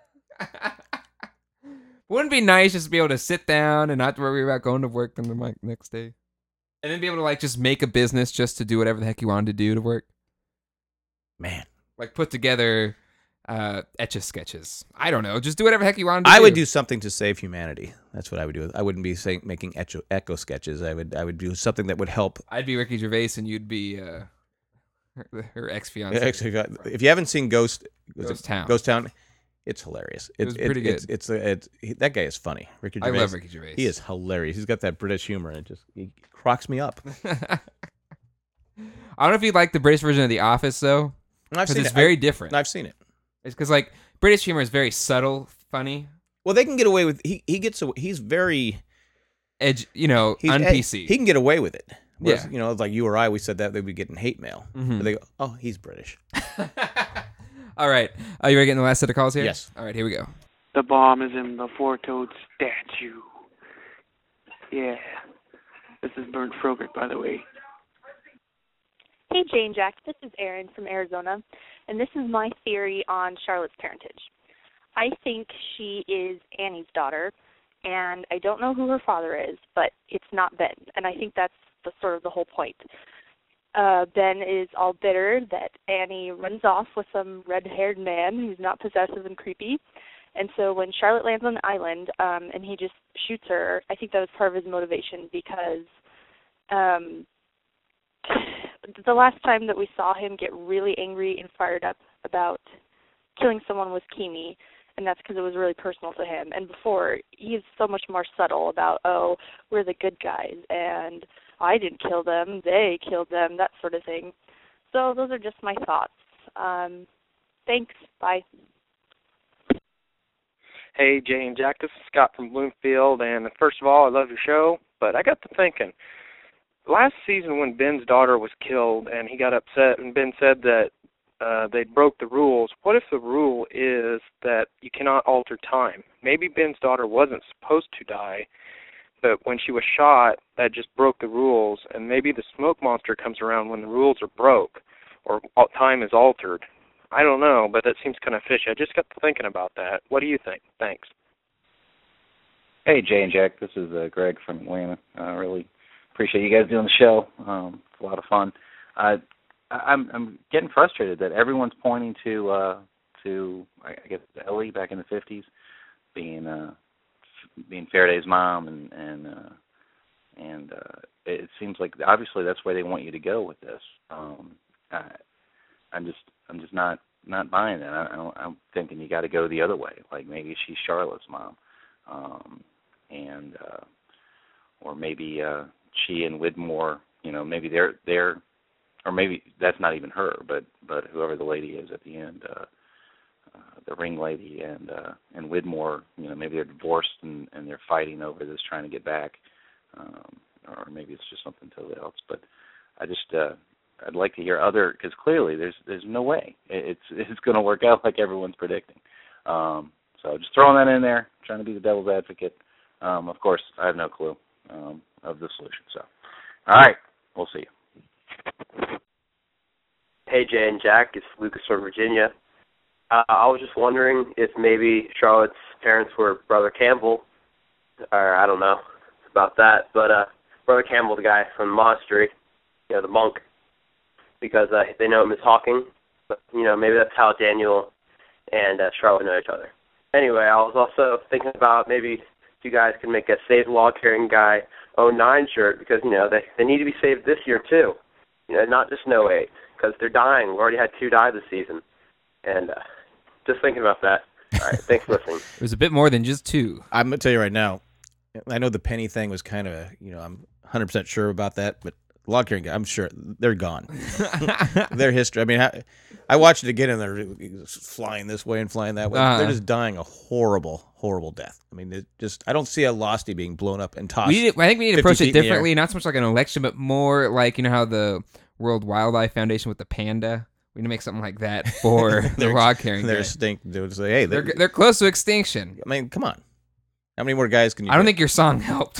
Wouldn't it be nice just to be able to sit down and not to worry about going to work the mi- next day, and then be able to like just make a business just to do whatever the heck you wanted to do to work. Man, like put together uh, etch a sketches. I don't know. Just do whatever the heck you wanted to I do. would do something to save humanity. That's what I would do. I wouldn't be saying making echo, echo sketches. I would I would do something that would help. I'd be Ricky Gervais, and you'd be uh, her, her ex fiance. Actually, if you haven't seen Ghost, was Ghost it Town. Ghost Town, it's hilarious. It was pretty It's, good. it's, it's, he- that guy is funny. Ricky I Gervais. love Ricky Gervais. He is hilarious. He's got that British humor, and it just he cracks me up. I don't know if you like the British version of The Office, though. I've 'cause seen it's it. very I- different. I've seen it. It's because like British humor is very subtle, funny, Well, they can get away with. He he gets. aw- He's very edge. You know, he's un ed- P C. He can get away with it. Whereas, Yeah. you know, like you or I, we said that they'd be getting hate mail. Mhm. But they go, oh, he's British. All right. Are you ready to get in the last set of calls here? Yes. All right. Here we go. The bomb is in the four-toed statue. Yeah. This is Bernd Frogert, by the way. Hey, Jane Jack. This is Erin from Arizona, and this is my theory on Charlotte's parentage. I think she is Annie's daughter, and I don't know who her father is, but it's not Ben, and I think that's the sort of the whole point. Uh, Ben is all bitter that Annie runs off with some red-haired man who's not possessive and creepy, and so when Charlotte lands on the island um, and he just shoots her, I think that was part of his motivation because um, the last time that we saw him get really angry and fired up about killing someone was Kimi, and that's because it was really personal to him. And before, he's so much more subtle about, oh, we're the good guys, and I didn't kill them, they killed them, that sort of thing. So those are just my thoughts. Um, thanks. Bye. Hey, Jay and Jack, this is Scott from Bloomfield, and first of all, I love your show, but I got to thinking, last season when Ben's daughter was killed and he got upset and Ben said that uh, they broke the rules, what if the rule is that you cannot alter time? Maybe Ben's daughter wasn't supposed to die, but when she was shot, that just broke the rules, and maybe the smoke monster comes around when the rules are broke or al- time is altered. I don't know, but that seems kind of fishy. I just got to thinking about that. What do you think? Thanks. Hey, Jay and Jack. This is uh, Greg from Atlanta. I uh, really appreciate you guys doing the show. Um, it's a lot of fun. Uh, I- I'm I'm getting frustrated that everyone's pointing to uh, to I guess Ellie back in the fifties being uh, being Faraday's mom, and and uh, and uh, it seems like obviously that's where they want you to go with this. Um, uh, I'm just I'm just not not buying that. I, I don't, I'm thinking you got to go the other way. Like maybe she's Charlotte's mom, um, and uh, or maybe uh, she and Widmore. You know, maybe they're they're, or maybe that's not even her, but but whoever the lady is at the end, uh, uh, the ring lady, and uh, and Widmore. You know, maybe they're divorced and, and they're fighting over this, trying to get back, um, or maybe it's just something totally else. But I just. Uh, I'd like to hear other, because clearly there's there's no way it's it's going to work out like everyone's predicting. Um, so just throwing that in there, trying to be the devil's advocate. Um, of course, I have no clue um, of the solution. So, all right, we'll see you. Hey, Jay and Jack, it's Lucas from Virginia. Uh, I was just wondering if maybe Charlotte's parents were Brother Campbell, or I don't know about that, but uh, Brother Campbell, the guy from the monastery, you know, the monk. Because uh, they know Miss Hawking, but you know maybe that's how Daniel and uh, Charlotte know each other. Anyway, I was also thinking about maybe you guys can make a Save Log Carrying Guy oh nine shirt because you know they they need to be saved this year too, you know not just no eight because they're dying. We already had two die this season, and uh, just thinking about that. All right, thanks for listening. It was a bit more than just two. I'm gonna tell you right now. I know the penny thing was kind of a, you know I'm one hundred percent sure about that, but. Log carrying guy, I'm sure they're gone. Their history. I mean, I, I watched it again, and they're flying this way and flying that way. Uh-huh. They're just dying a horrible, horrible death. I mean, it just I don't see a Losty being blown up and tossed. We need, I think we need to approach it fifty feet in the air. differently, not so much like an election, but more like you know how the World Wildlife Foundation with the panda. We need to make something like that for the They're- log carrying. They're guy. extinct. They would say, hey, They're they're close to extinction. I mean, come on. How many more guys can you? I don't get? think your song helped.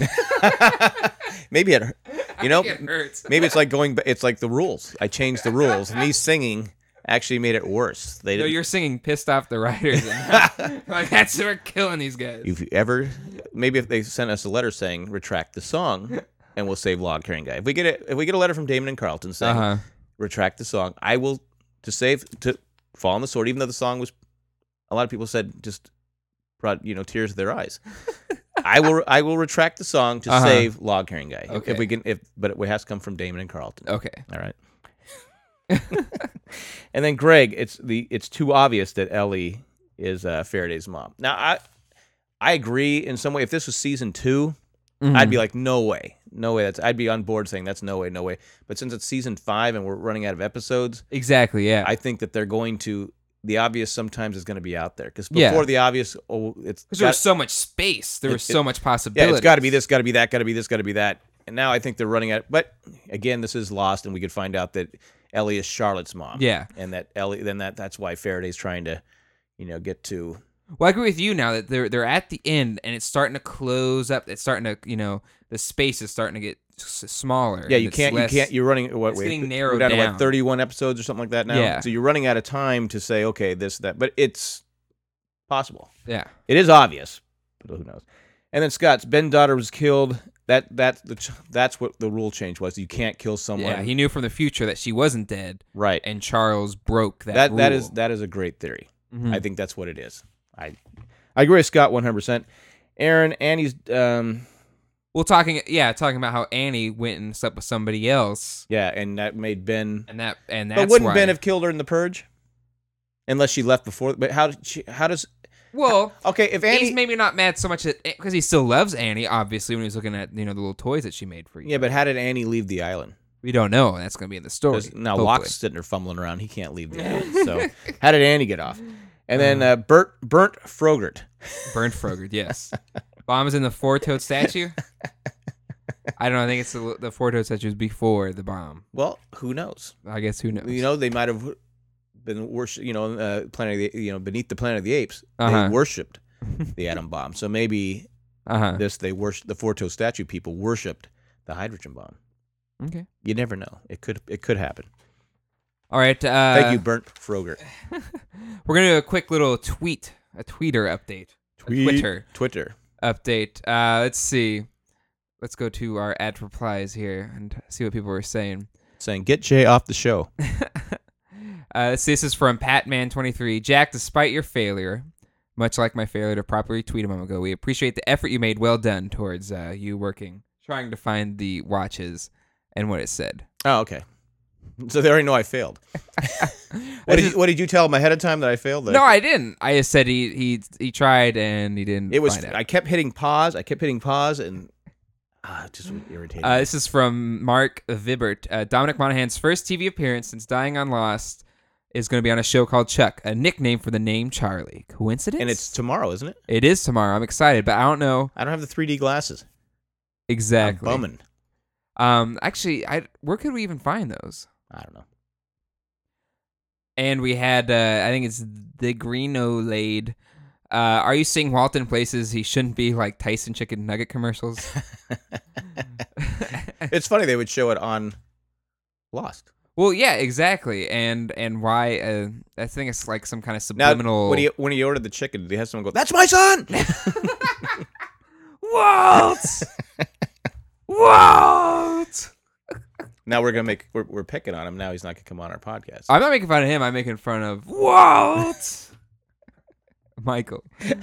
Maybe it, you know, think it hurts. maybe it's like going. ba- It's like the rules. I changed the rules. Me singing actually made it worse. They No, didn't. you're singing "Pissed Off the Writers." And like that's we're killing these guys. If you ever, maybe if they sent us a letter saying retract the song, and we'll save Log Carrying Guy. If we get a, if we get a letter from Damon and Carlton saying Uh-huh. retract the song, I will to save to fall on the sword. Even though the song was, a lot of people said just brought you know tears to their eyes. I will I will retract the song to Uh-huh. save Log Carrying Guy. Okay. If we can, if but it has to come from Damon and Carlton. Okay. All right. And then Greg, it's the it's too obvious that Ellie is uh, Faraday's mom. Now I I agree in some way. If this was season two, Mhm. I'd be like, no way, no way. That's I'd be on board saying that's no way, no way. But since it's season five and we're running out of episodes, Exactly. Yeah. I think that they're going to. The obvious sometimes is going to be out there because Yeah. before the obvious, oh, it's Because there was got- so much space. There it- was so it- much possibility. Yeah, it's got to be this, got to be that, got to be this, got to be that. And now I think they're running out. But again, this is Lost, and we could find out that Ellie is Charlotte's mom. Yeah. and that Ellie, then that that's why Faraday's trying to, you know, get to. Well, I agree with you now that they're they're at the end and it's starting to close up. It's starting to you know the space is starting to get s- smaller. Yeah, and you it's can't. less- You can't. You're running. What? it's wait, getting we're narrowed down to down. what, thirty-one episodes or something like that now. Yeah. So you're running out of time to say, okay, this, that. But it's possible. Yeah. It is obvious, but who knows? And then Scott's Ben daughter was killed. That that the ch- that's what the rule change was. You can't kill someone. Yeah, he knew from the future that she wasn't dead. Right. And Charles broke that. that that rule. is that is a great theory. Mhm. I think that's what it is. I I agree with Scott one hundred percent. Aaron, Annie's um Well, talking yeah, talking about how Annie went and slept with somebody else. yeah, and that made Ben And that and that's But wouldn't why. Ben have killed her in the purge? Unless she left before. But how did she? How does? Well, okay, if Annie, he's maybe not mad so much because he still loves Annie. Obviously, when he's looking at you know the little toys that she made for you. yeah, but how did Annie leave the island? We don't know. That's going to be in the story. 'Cause now hopefully. Locke's sitting there fumbling around. He can't leave the island. So how did Annie get off? And then uh, Bert Burnt Frogurt. Burnt Frogurt, yes. Bomb is in the four-toed statue. I don't know. I think it's the, the four-toed statue is before the bomb. Well, who knows? I guess who knows? You know, they might have been worship. You know, uh, Planet of the you know beneath the Planet of the Apes, Uh-huh. they worshipped the atom bomb. So maybe Uh-huh. this they worship the four-toed statue people worshipped the hydrogen bomb. Okay. You never know. It could it could happen. All right. Uh, Thank you, Burnt Frogurt. We're gonna do a quick little tweet, a tweeter update, Tweet- a Twitter, Twitter update. Uh, let's see. Let's go to our ad replies here and see what people were saying. Saying, get Jay off the show. Uh, this, this is from Patman twenty-three. Jack, despite your failure, much like my failure to properly tweet a moment ago, we appreciate the effort you made. Well done towards uh, you working, trying to find the watches and what it said. Oh, okay. So they already know I failed. what, did you, what did you tell them ahead of time that I failed? That No, I, I didn't. I just said he he he tried and he didn't. it was. Find out. I kept hitting pause. I kept hitting pause, and ah, it just was irritating. Uh, this is from Mark Vibert. Uh, Dominic Monaghan's first T V appearance since dying on Lost is going to be on a show called Chuck, a nickname for the name Charlie. Coincidence? And it's tomorrow, isn't it? It is tomorrow. I'm excited, but I don't know. I don't have the three D glasses. Exactly. I'm bumming. Um, actually, I where could we even find those? I don't know. And we had, uh, I think it's the Greenolade. Uh, are you seeing Walton places he shouldn't be, like Tyson chicken nugget commercials? It's funny they would show it on Lost. Well, yeah, exactly. And and why? Uh, I think it's like some kind of Now, subliminal. when he when he ordered the chicken, did he have someone go, "That's my son"? Walt. Walt. Now we're gonna make we're, we're picking on him. Now he's not gonna come on our podcast. I'm not making fun of him. I'm making fun of Walt. Michael.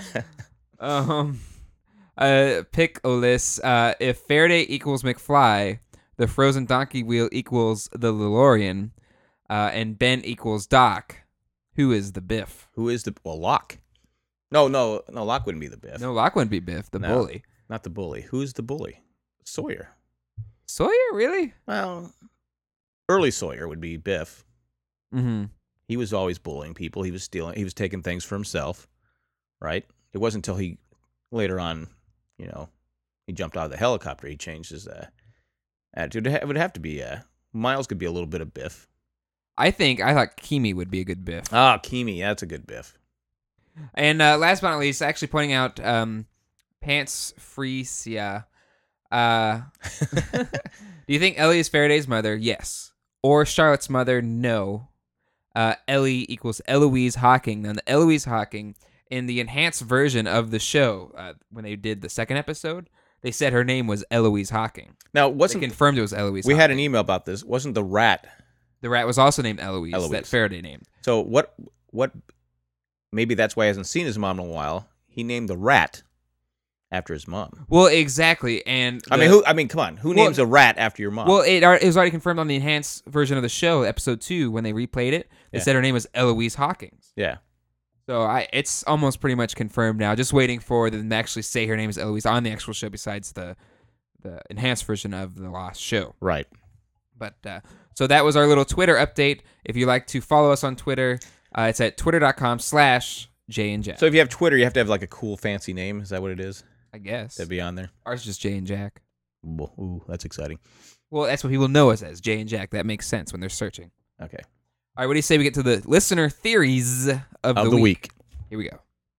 um, uh, pick Olis. Uh, if Faraday equals McFly, the frozen donkey wheel equals the DeLorean, uh, and Ben equals Doc. Who is the Biff? Who is the well Locke? No, no, no. Locke wouldn't be the Biff. No, Locke wouldn't be Biff. The No, bully. not the bully. Who's the bully? Sawyer. Sawyer, really? Well, early Sawyer would be Biff. Mm-hmm. He was always bullying people. He was stealing. He was taking things for himself. Right. It wasn't until he later on, you know, he jumped out of the helicopter. He changed his uh, attitude. It would have to be. Uh, Miles could be a little bit of Biff. I think I thought Kimi would be a good Biff. Ah, Kimi, that's a good Biff. And uh, last but not least, actually pointing out um, Pants Freesia. Uh, do you think Ellie is Faraday's mother? Yes. Or Charlotte's mother? No. Uh, Ellie equals Eloise Hawking. Now, the Eloise Hawking, in the enhanced version of the show, uh, when they did the second episode, they said her name was Eloise Hawking. Now, wasn't they confirmed it was Eloise We Hawking. had an email about this. Wasn't the rat? The rat was also named Eloise, Eloise. that Faraday named. So what? What? Maybe that's why he hasn't seen his mom in a while. He named the rat after his mom. Well, exactly, and I the- mean, who? I mean, come on. Who Well- names a rat after your mom? Well, it, ar- it was already confirmed on the enhanced version of the show, episode two, when they replayed it. They Yeah. said her name was Eloise Hawkins. Yeah. So I, it's almost pretty much confirmed now. Just waiting for them to actually say her name is Eloise on the actual show, besides the the enhanced version of the Lost show. Right. But uh, so that was our little Twitter update. If you like to follow us on Twitter, uh, it's at twitter.com slash Jay and Jack. So if you have Twitter, you have to have like a cool, fancy name. Is that what it is? I guess. That'd be on there. Ours is just Jay and Jack. Ooh, ooh, that's exciting. Well, that's what people know us as, Jay and Jack. That makes sense when they're searching. Okay. All right, what do you say we get to the listener theories of, Of the, the week? week. Here we go.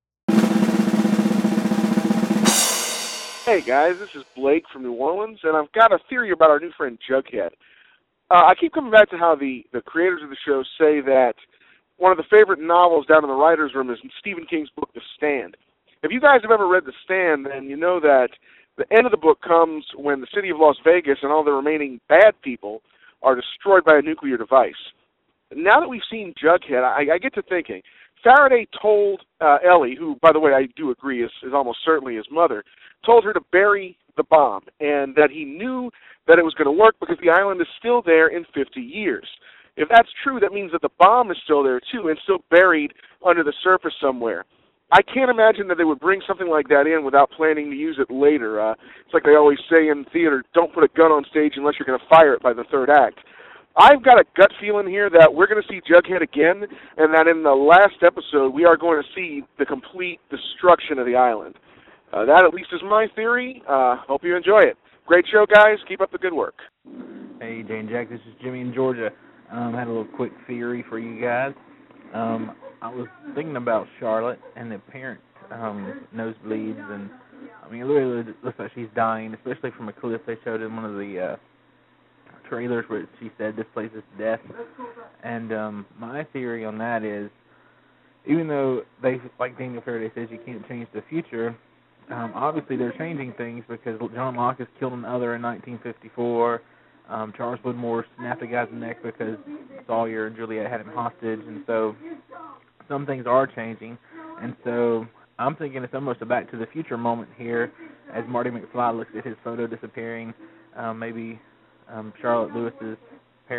Hey guys, this is Blake from New Orleans, and I've got a theory about our new friend Jughead. Uh, I keep coming back to how the, the creators of the show say that one of the favorite novels down in the writer's room is Stephen King's book, The Stand. If you guys have ever read The Stand, then you know that the end of the book comes when the city of Las Vegas and all the remaining bad people are destroyed by a nuclear device. Now that we've seen Jughead, I, I get to thinking, Faraday told uh, Ellie, who, by the way, I do agree is, is almost certainly his mother, told her to bury the bomb, and that he knew that it was going to work because the island is still there in fifty years. If that's true, that means that the bomb is still there, too, and still buried under the surface somewhere. I can't imagine that they would bring something like that in without planning to use it later. Uh, it's like they always say in theater, don't put a gun on stage unless you're going to fire it by the third act. I've got a gut feeling here that we're going to see Jughead again, and that in the last episode we are going to see the complete destruction of the island. Uh, that at least is my theory. Uh, hope you enjoy it. Great show, guys. Keep up the good work. Hey, Jay and Jack, this is Jimmy in Georgia. Um, I had a little quick theory for you guys. Um, I was thinking about Charlotte and the parent um, nosebleeds, and I mean, it literally looks like she's dying, especially from a clip they showed in one of the uh, trailers where she said this place is death. And um, my theory on that is, even though they, like Daniel Faraday says, you can't change the future, um, obviously they're changing things because John Locke has killed another in nineteen fifty-four. Um, Charles Woodmore snapped a guy's neck because Sawyer and Juliet had him hostage, and so some things are changing. And so I'm thinking it's almost a Back to the Future moment here as Marty McFly looks at his photo disappearing. Um, maybe um, Charlotte Lewis's parents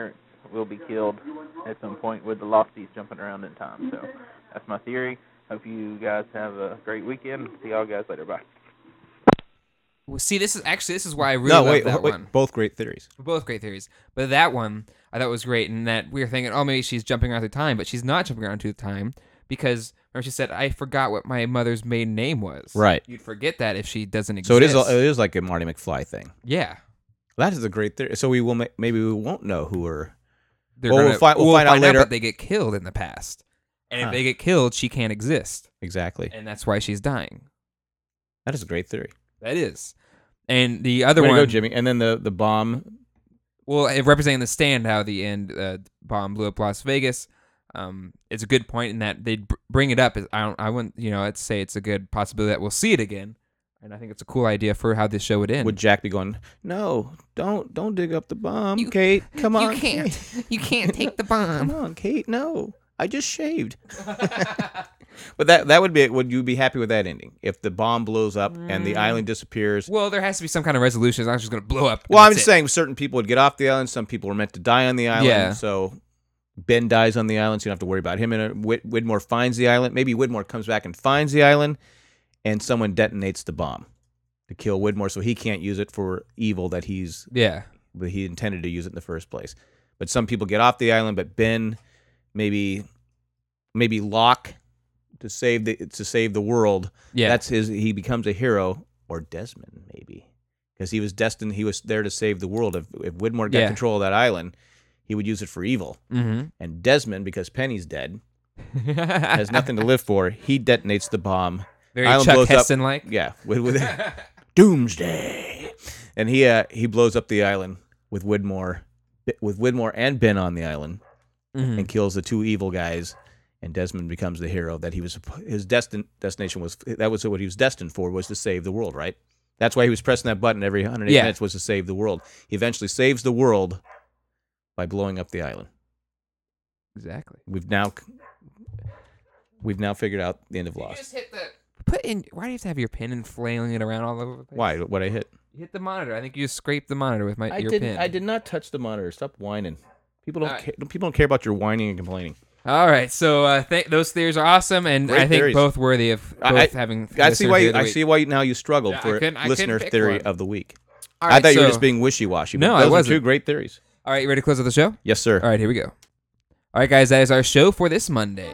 will be killed at some point with the Losties jumping around in time. So that's my theory. Hope you guys have a great weekend. See y'all guys later. Bye. Well, see, this is actually this is why I really No, love wait, that wait, one. both great theories. Both great theories. But that one I thought was great, and that we were thinking, oh, maybe she's jumping around through time, but she's not jumping around through time because remember she said, I forgot what my mother's maiden name was. Right. You'd forget that if she doesn't exist. So it is a- it is like a Marty McFly thing. Yeah. That is a great theory. So we will ma- maybe we won't know who are. They're well, gonna, we'll, fi- we'll, we'll find, out later. but they get killed in the past. And Huh. if they get killed, she can't exist. Exactly. And that's why she's dying. That is a great theory. That is. And the other Way to one, go, Jimmy. And then the the bomb. well, it representing the stand, how the end uh, bomb blew up Las Vegas. Um, it's a good point in that they br- bring it up. I don't, I wouldn't, you know, I'd say it's a good possibility that we'll see it again. And I think it's a cool idea for how this show would end. Would Jack be going? No, don't don't dig up the bomb, Kate. Come on, you can't. Kate. You can't take the bomb. Come on, Kate. No, I just shaved. But that that would be. Would you be happy with that ending if the bomb blows up and the Mm. island disappears? Well, there has to be some kind of resolution. It's not just going to blow up. and Well, I'm that's just it. saying certain people would get off the island. Some people were meant to die on the island. Yeah. So Ben dies on the island, so you don't have to worry about him. And Whit- Widmore finds the island. Maybe Widmore comes back and finds the island, and someone detonates the bomb to kill Widmore, so he can't use it for evil that he's yeah that he intended to use it in the first place. But some people get off the island, but Ben, maybe maybe Locke to save the to save the world. Yeah. That's his. He becomes a hero, or Desmond maybe, because he was destined. He was there to save the world. If if Widmore got Yeah. control of that island, he would use it for evil. Mhm. And Desmond, because Penny's dead, has nothing to live for. He detonates the bomb. Very Island Chuck blows up- Heston-like. Yeah, with, with Doomsday, and he uh, he blows up the island with Widmore, with Widmore and Ben on the island, Mhm. and kills the two evil guys. And Desmond becomes the hero that he was. His destin destination was that was what he was destined for, was to save the world. Right. That's why he was pressing that button every one hundred eight Yeah. minutes, was to save the world. He eventually saves the world by blowing up the island. Exactly. We've now we've now figured out the end of Lost. Just hit the put in. Why do you have to have your pin and flailing it around all over the place? Why? What I hit? You hit the monitor. I think you just scraped the monitor with my I your didn't. pin. I did not touch the monitor. Stop whining. People don't. All right. Care, people don't care about your whining and complaining. All right, so uh, th- those theories are awesome, and Great I think theories. both worthy of both I, I, having. I see listener why. theory You, of the I week. see why now you struggled Yeah, I for couldn't- I couldn't listener pick theory one. of the week. All I right, thought you were so- just being wishy-washy. No, but I those are wasn't. two great theories. All right, you ready to close out the show? Yes, sir. All right, here we go. All right, guys, that is our show for this Monday.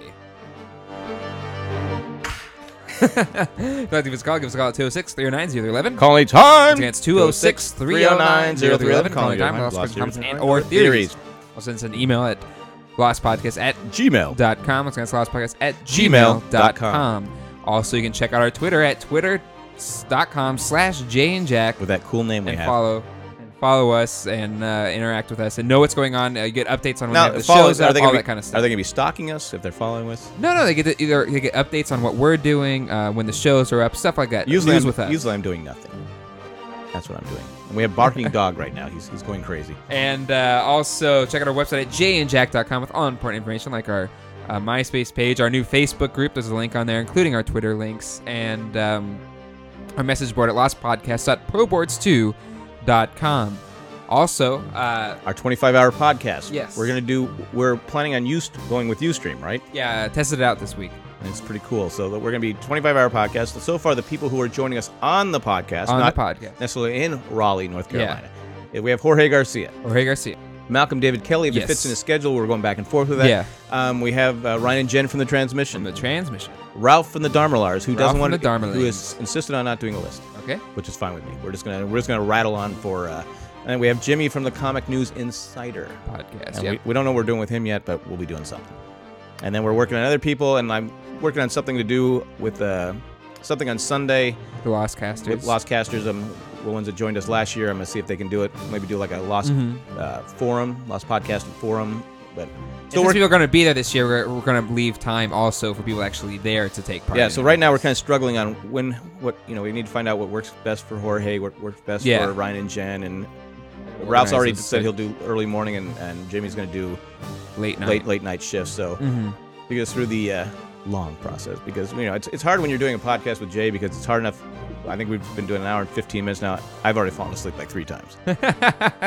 If you'd like to give us a call, give us a call at two oh six, three oh nine, oh three one one. Call anytime. Again, it's two oh six, three oh nine, oh three one one. Call anytime. Lost Lost Theories comments and and or or theories. theories. Also, send us an email at lostpodcast at gmail dot com. Once again, it's lostpodcast at gmail gmail dot com. Also, you can check out our Twitter at twitter.com slash Jay and Jack. With that cool name we and have. follow and follow us and uh, interact with us and know what's going on. Uh, you get updates on when Now, we have the follow, shows are up, they all gonna that be, kind of stuff. Are they going to be stalking us if they're following us? No, no, they get to either they get updates on what we're doing, uh, when the shows are up, stuff like that. Usually, News I'm, with us. usually I'm doing nothing. That's what I'm doing. And we have barking dog right now. He's he's going crazy. And uh, also check out our website at jay and jack dot com with all important information like our uh, MySpace page, our new Facebook group. There's a link on there, including our Twitter links, and um, our message board at lost podcast dot pro boards two dot com. Also, uh, Our twenty-five hour podcast. Yes. We're gonna do. We're planning on Ust- going with Ustream, right? yeah, tested it out this week. And it's pretty cool. So that we're gonna be twenty-five hour podcast. So far, the people who are joining us on the podcast, On not the podcast. necessarily in Raleigh, North Yeah. Carolina. Yeah, we have Jorge Garcia, Jorge Garcia, Malcolm David Kelly. If Yes. it fits in his schedule, we're going back and forth with that. Yeah. Um, we have uh, Ryan and Jen from the Transmission. From the Transmission. Ralph from the Dharmalars, who Ralph doesn't from want the to, Dharmalings. who is insisted on not doing a list. Okay. Which is fine with me. We're just gonna we're just gonna rattle on for. Uh, and we have Jimmy from the Comic News Insider podcast. And Yep. we, we don't know what we're doing with him yet, but we'll be doing something. And then we're working on other people, and I'm working on something to do with uh, something on Sunday. The Lost Casters. With Lost Casters, um, the ones that joined us last year. I'm gonna see if they can do it. Maybe do like a Lost Mhm. uh, forum, Lost Podcast Forum. But So since people are going to be there this year, we're, we're going to leave time also for people actually there to take part. Yeah, in so it. right now we're kind of struggling on when, what, you know, we need to find out what works best for Jorge, what works best Yeah. for Ryan and Jen, and Organize Ralph's already this said thing. he'll do early morning, and, and Jimmy's going to do Late night. late late night shifts. So Mhm. to get us through the uh, long process, because you know it's it's hard when you're doing a podcast with Jay because it's hard enough. I think we've been doing an hour and fifteen minutes now. I've already fallen asleep like three times.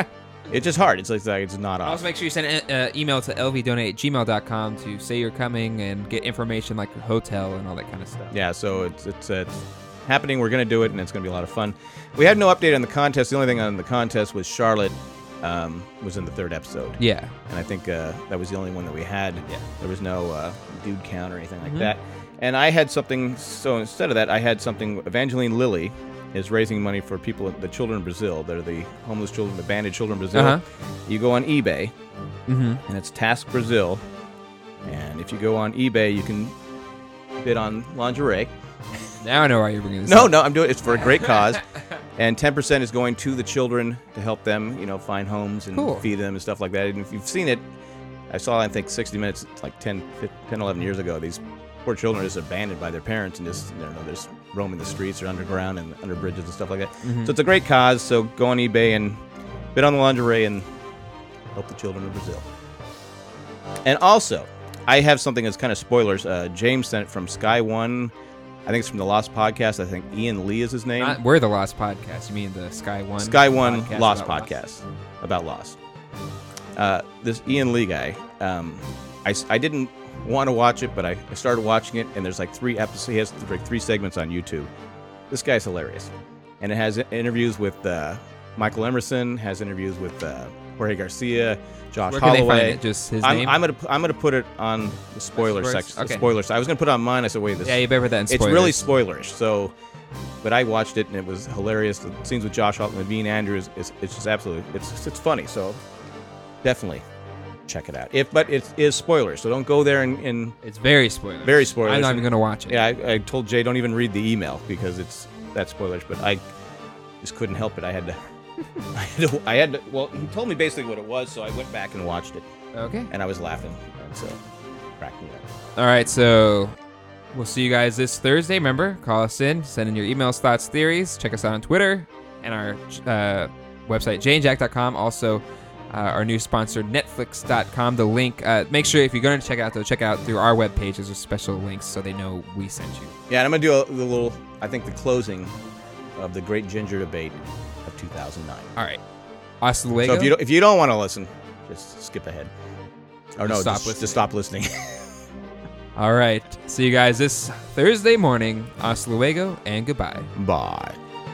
It's just hard. It's like it's not off. Also, make sure you send an uh, email to l v donate at gmail dot com to say you're coming and get information like your hotel and all that kind of stuff. Yeah, so it's it's, uh, it's happening. We're going to do it, and it's going to be a lot of fun. We had no update on the contest. The only thing on the contest was Charlotte um, was in the third episode. Yeah. And I think uh, that was the only one that we had. Yeah. There was no uh, dude count or anything like Mhm. that. And I had something, so instead of that, I had something, Evangeline Lilly is raising money for people, the children in Brazil. They're the homeless children, the banded children in Brazil. Uh-huh. You go on eBay, Mhm. and it's Task Brazil. And if you go on eBay, you can bid on lingerie. Now I know why you're bringing this No, up. no, I'm doing it. It's for a great cause. And ten percent is going to the children to help them, you know, find homes and Cool. feed them and stuff like that. And if you've seen it, I saw, I think, sixty minutes, like ten, ten, eleven years ago, these poor children are just abandoned by their parents and just, you know, they're just roaming the streets or underground and under bridges and stuff like that. Mhm. So it's a great cause. So go on eBay and bid on the lingerie and help the children of Brazil. And also, I have something that's kind of spoilers. Uh, James sent it from Sky One. I think it's from the Lost Podcast. I think Ian Lee is his name. Not, we're the Lost Podcast. You mean the Sky One? Sky One podcast Lost about Podcast about Lost. Uh, this Ian Lee guy, um, I, s- I didn't want to watch it, but I, I started watching it, and there's like three episodes. He has like three segments on YouTube. This guy's hilarious. And it has interviews with uh, Michael Emerson, has interviews with uh, Jorge Garcia, Josh Where can they Holloway. find it? Just his I'm, name? I'm gonna pu- I'm gonna put it on the spoiler Spoilers? section. Okay. Spoilers. I was gonna put it on mine. I said, wait, this. Yeah, you better put that in It's really spoilers. spoilerish. So, but I watched it and it was hilarious. The scenes with Josh Holloway and Naveen Andrews is it's just absolutely it's it's funny. So, definitely check it out. If but it is spoilers, so don't go there and, and It's very spoilers. very spoilers. I'm not even gonna watch it. Yeah, I, I told Jay don't even read the email because it's that spoilers. But I just couldn't help it. I had to. I had to. I had to. Well, he told me basically what it was, so I went back and watched it. Okay. And I was laughing, and so cracked me up. All right, so we'll see you guys this Thursday. Remember, call us in, send in your emails, thoughts, theories. Check us out on Twitter and our uh, website, jay and jack dot com. Also, uh, our new sponsor, netflix dot com. The link, uh, make sure if you're going to check it out, though, check it out through our webpage. There's special links so they know we sent you. Yeah, and I'm gonna do a, the little. I think the closing of the Great Ginger Debate of two thousand nine. All right. Hasta luego. So if you don't, if you don't want to listen, just skip ahead. Or Just no, stop just, listening. just stop listening. All right. See you guys this Thursday morning. Hasta luego and goodbye. Bye.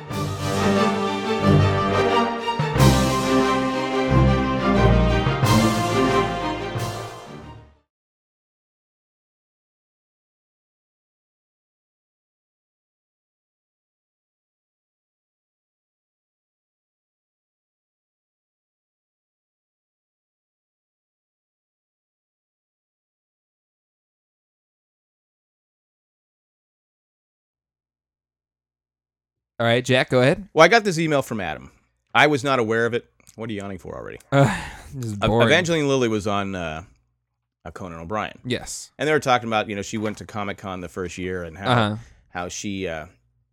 All right, Jack, go ahead. Well, I got this email from Adam. I was not aware of it. What are you yawning for already? Uh, this is Uh, boring. Evangeline Lilly was on uh, uh, Conan O'Brien. Yes. And they were talking about, you know, she went to Comic Con the first year and how Uh-huh. how she uh,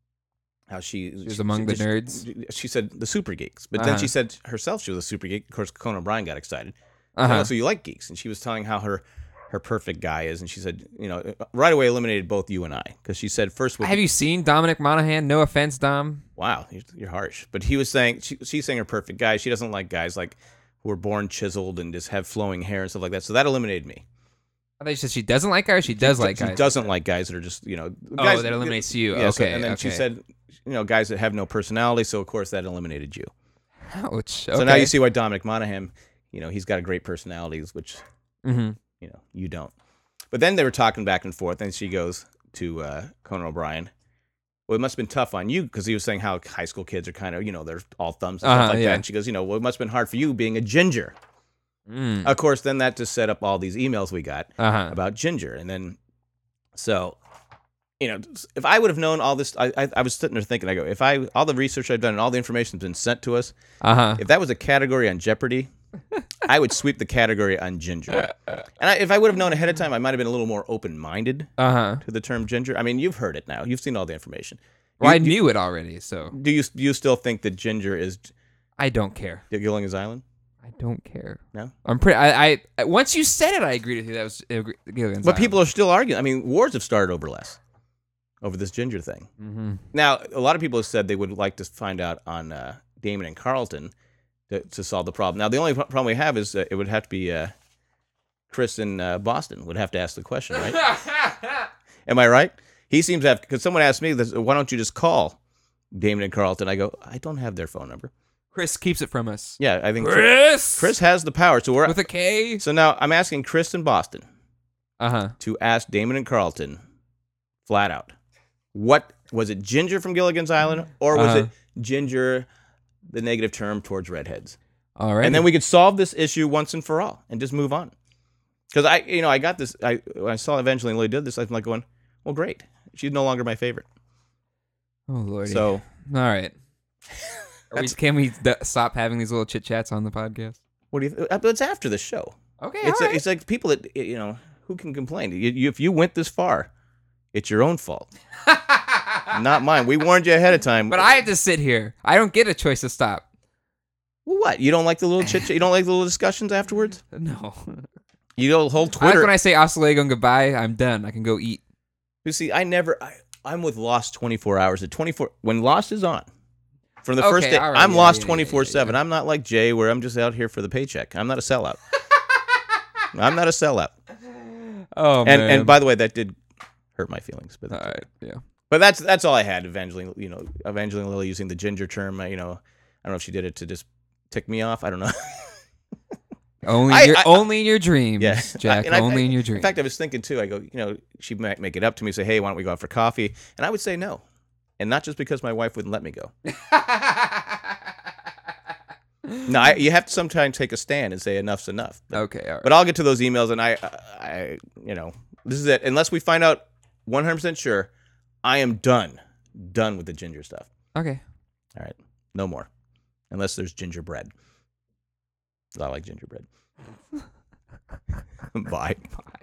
how she, She was among the nerds? She, she said the super geeks, but Uh-huh. then she said herself she was a super geek. Of course, Conan O'Brien got excited. Uh-huh. Oh, so you like geeks? And she was telling how her her perfect guy is, and she said, you know, right away eliminated both you and I because she said first. With, Have you seen Dominic Monaghan? No offense, Dom. Wow, you're, you're harsh. But he was saying she, she's saying her perfect guy. She doesn't like guys like who are born chiseled and just have flowing hair and stuff like that. So that eliminated me. I thought you said she doesn't like guys. She does she, like she guys. doesn't like guys that are just, you know. Oh, Guys, that eliminates you. Yeah, so- Okay, and then she okay. said, you know, guys that have no personality. So of course that eliminated you. Ouch. So now okay. you see why Dominic Monaghan, you know, he's got a great personality, which, Mhm. you know, you don't. But then they were talking back and forth, and she goes to uh, Conan O'Brien. Well, it must have been tough on you because he was saying how high school kids are kind of, you know, they're all thumbs and Uh-huh, stuff like yeah. that. And she goes, you know, well, it must have been hard for you being a ginger. Mm. Of course, then that just set up all these emails we got Uh-huh. about ginger. And then, so, you know, if I would have known all this, I, I, I was sitting there thinking, I go, if I, all the research I've done and all the information that's been sent to us, Uh-huh. if that was a category on Jeopardy, I would sweep the category on ginger. And I, if I would have known ahead of time, I might have been a little more open-minded Uh-huh. to the term ginger. I mean, you've heard it now. You've seen all the information. Well, You- I you- knew it already, so Do you do you still think that ginger is I don't care. Gilligan's Island? I don't care. No? I'm pretty. I, I once you said it, I agreed with you. That was uh, Gilligan's But Island. people are still arguing. I mean, wars have started over less, over this ginger thing. Mhm. Now, a lot of people have said they would like to find out on uh, Damon and Carlton to, to solve the problem. Now, the only pro- problem we have is uh, it would have to be uh, Chris in uh, Boston would have to ask the question, right? Am I right? He seems to have, because someone asked me, this, why don't you just call Damon and Carlton? I go, I don't have their phone number. Chris keeps it from us. Yeah, I think Chris! Chris has the power. So we're With a K? So now I'm asking Chris in Boston uh-huh. to ask Damon and Carlton flat out. What was it, Ginger from Gilligan's Island, or was Uh-huh. it Ginger, the negative term towards redheads? All right. And then we could solve this issue once and for all and just move on. Because I, you know, I got this. I when I saw Evangeline Lilly did this, I'm like going, well, great. She's no longer my favorite. Oh lordy. So, all right. Are we, can we d- stop having these little chit chats on the podcast? What do you? Th- but it's after the show. Okay. It's all a, right. it's like people that you know who can complain. You, you, if you went this far, it's your own fault, not mine. We warned you ahead of time. But I had to sit here. I don't get a choice to stop. Well, what? You don't like the little chit chat? You don't like the little discussions afterwards? No. You don't hold I like Twitter. when I say hasta luego and goodbye, I'm done. I can go eat. You see, I never. I, I'm with Lost twenty-four hours. At twenty-four, when Lost is on, from the Okay, first day, all right, I'm yeah, Lost yeah, twenty-four seven. I'm not like Jay, where I'm just out here for the paycheck. I'm not a sellout. I'm not a sellout. Oh and, man. And by the way, that did hurt my feelings. But all right, yeah. But that's that's all I had. Evangeline, you know, Evangeline Lilly using the ginger term. You know, I don't know if she did it to just tick me off. I don't know. Only, I- your, I- only in your dreams, Yeah, Jack. And I- only I- in your dreams. In fact, I was thinking too. I go, you know, she might make it up to me, say, "Hey, why don't we go out for coffee?" And I would say no, and not just because my wife wouldn't let me go. No, I, you have to sometimes take a stand and say enough's enough. But, okay, all right. But I'll get to those emails, and I, I, you know, this is it. Unless we find out one hundred percent sure, I am done, done with the ginger stuff. Okay. All right, no more, unless there's gingerbread. I like gingerbread. Bye. Bye.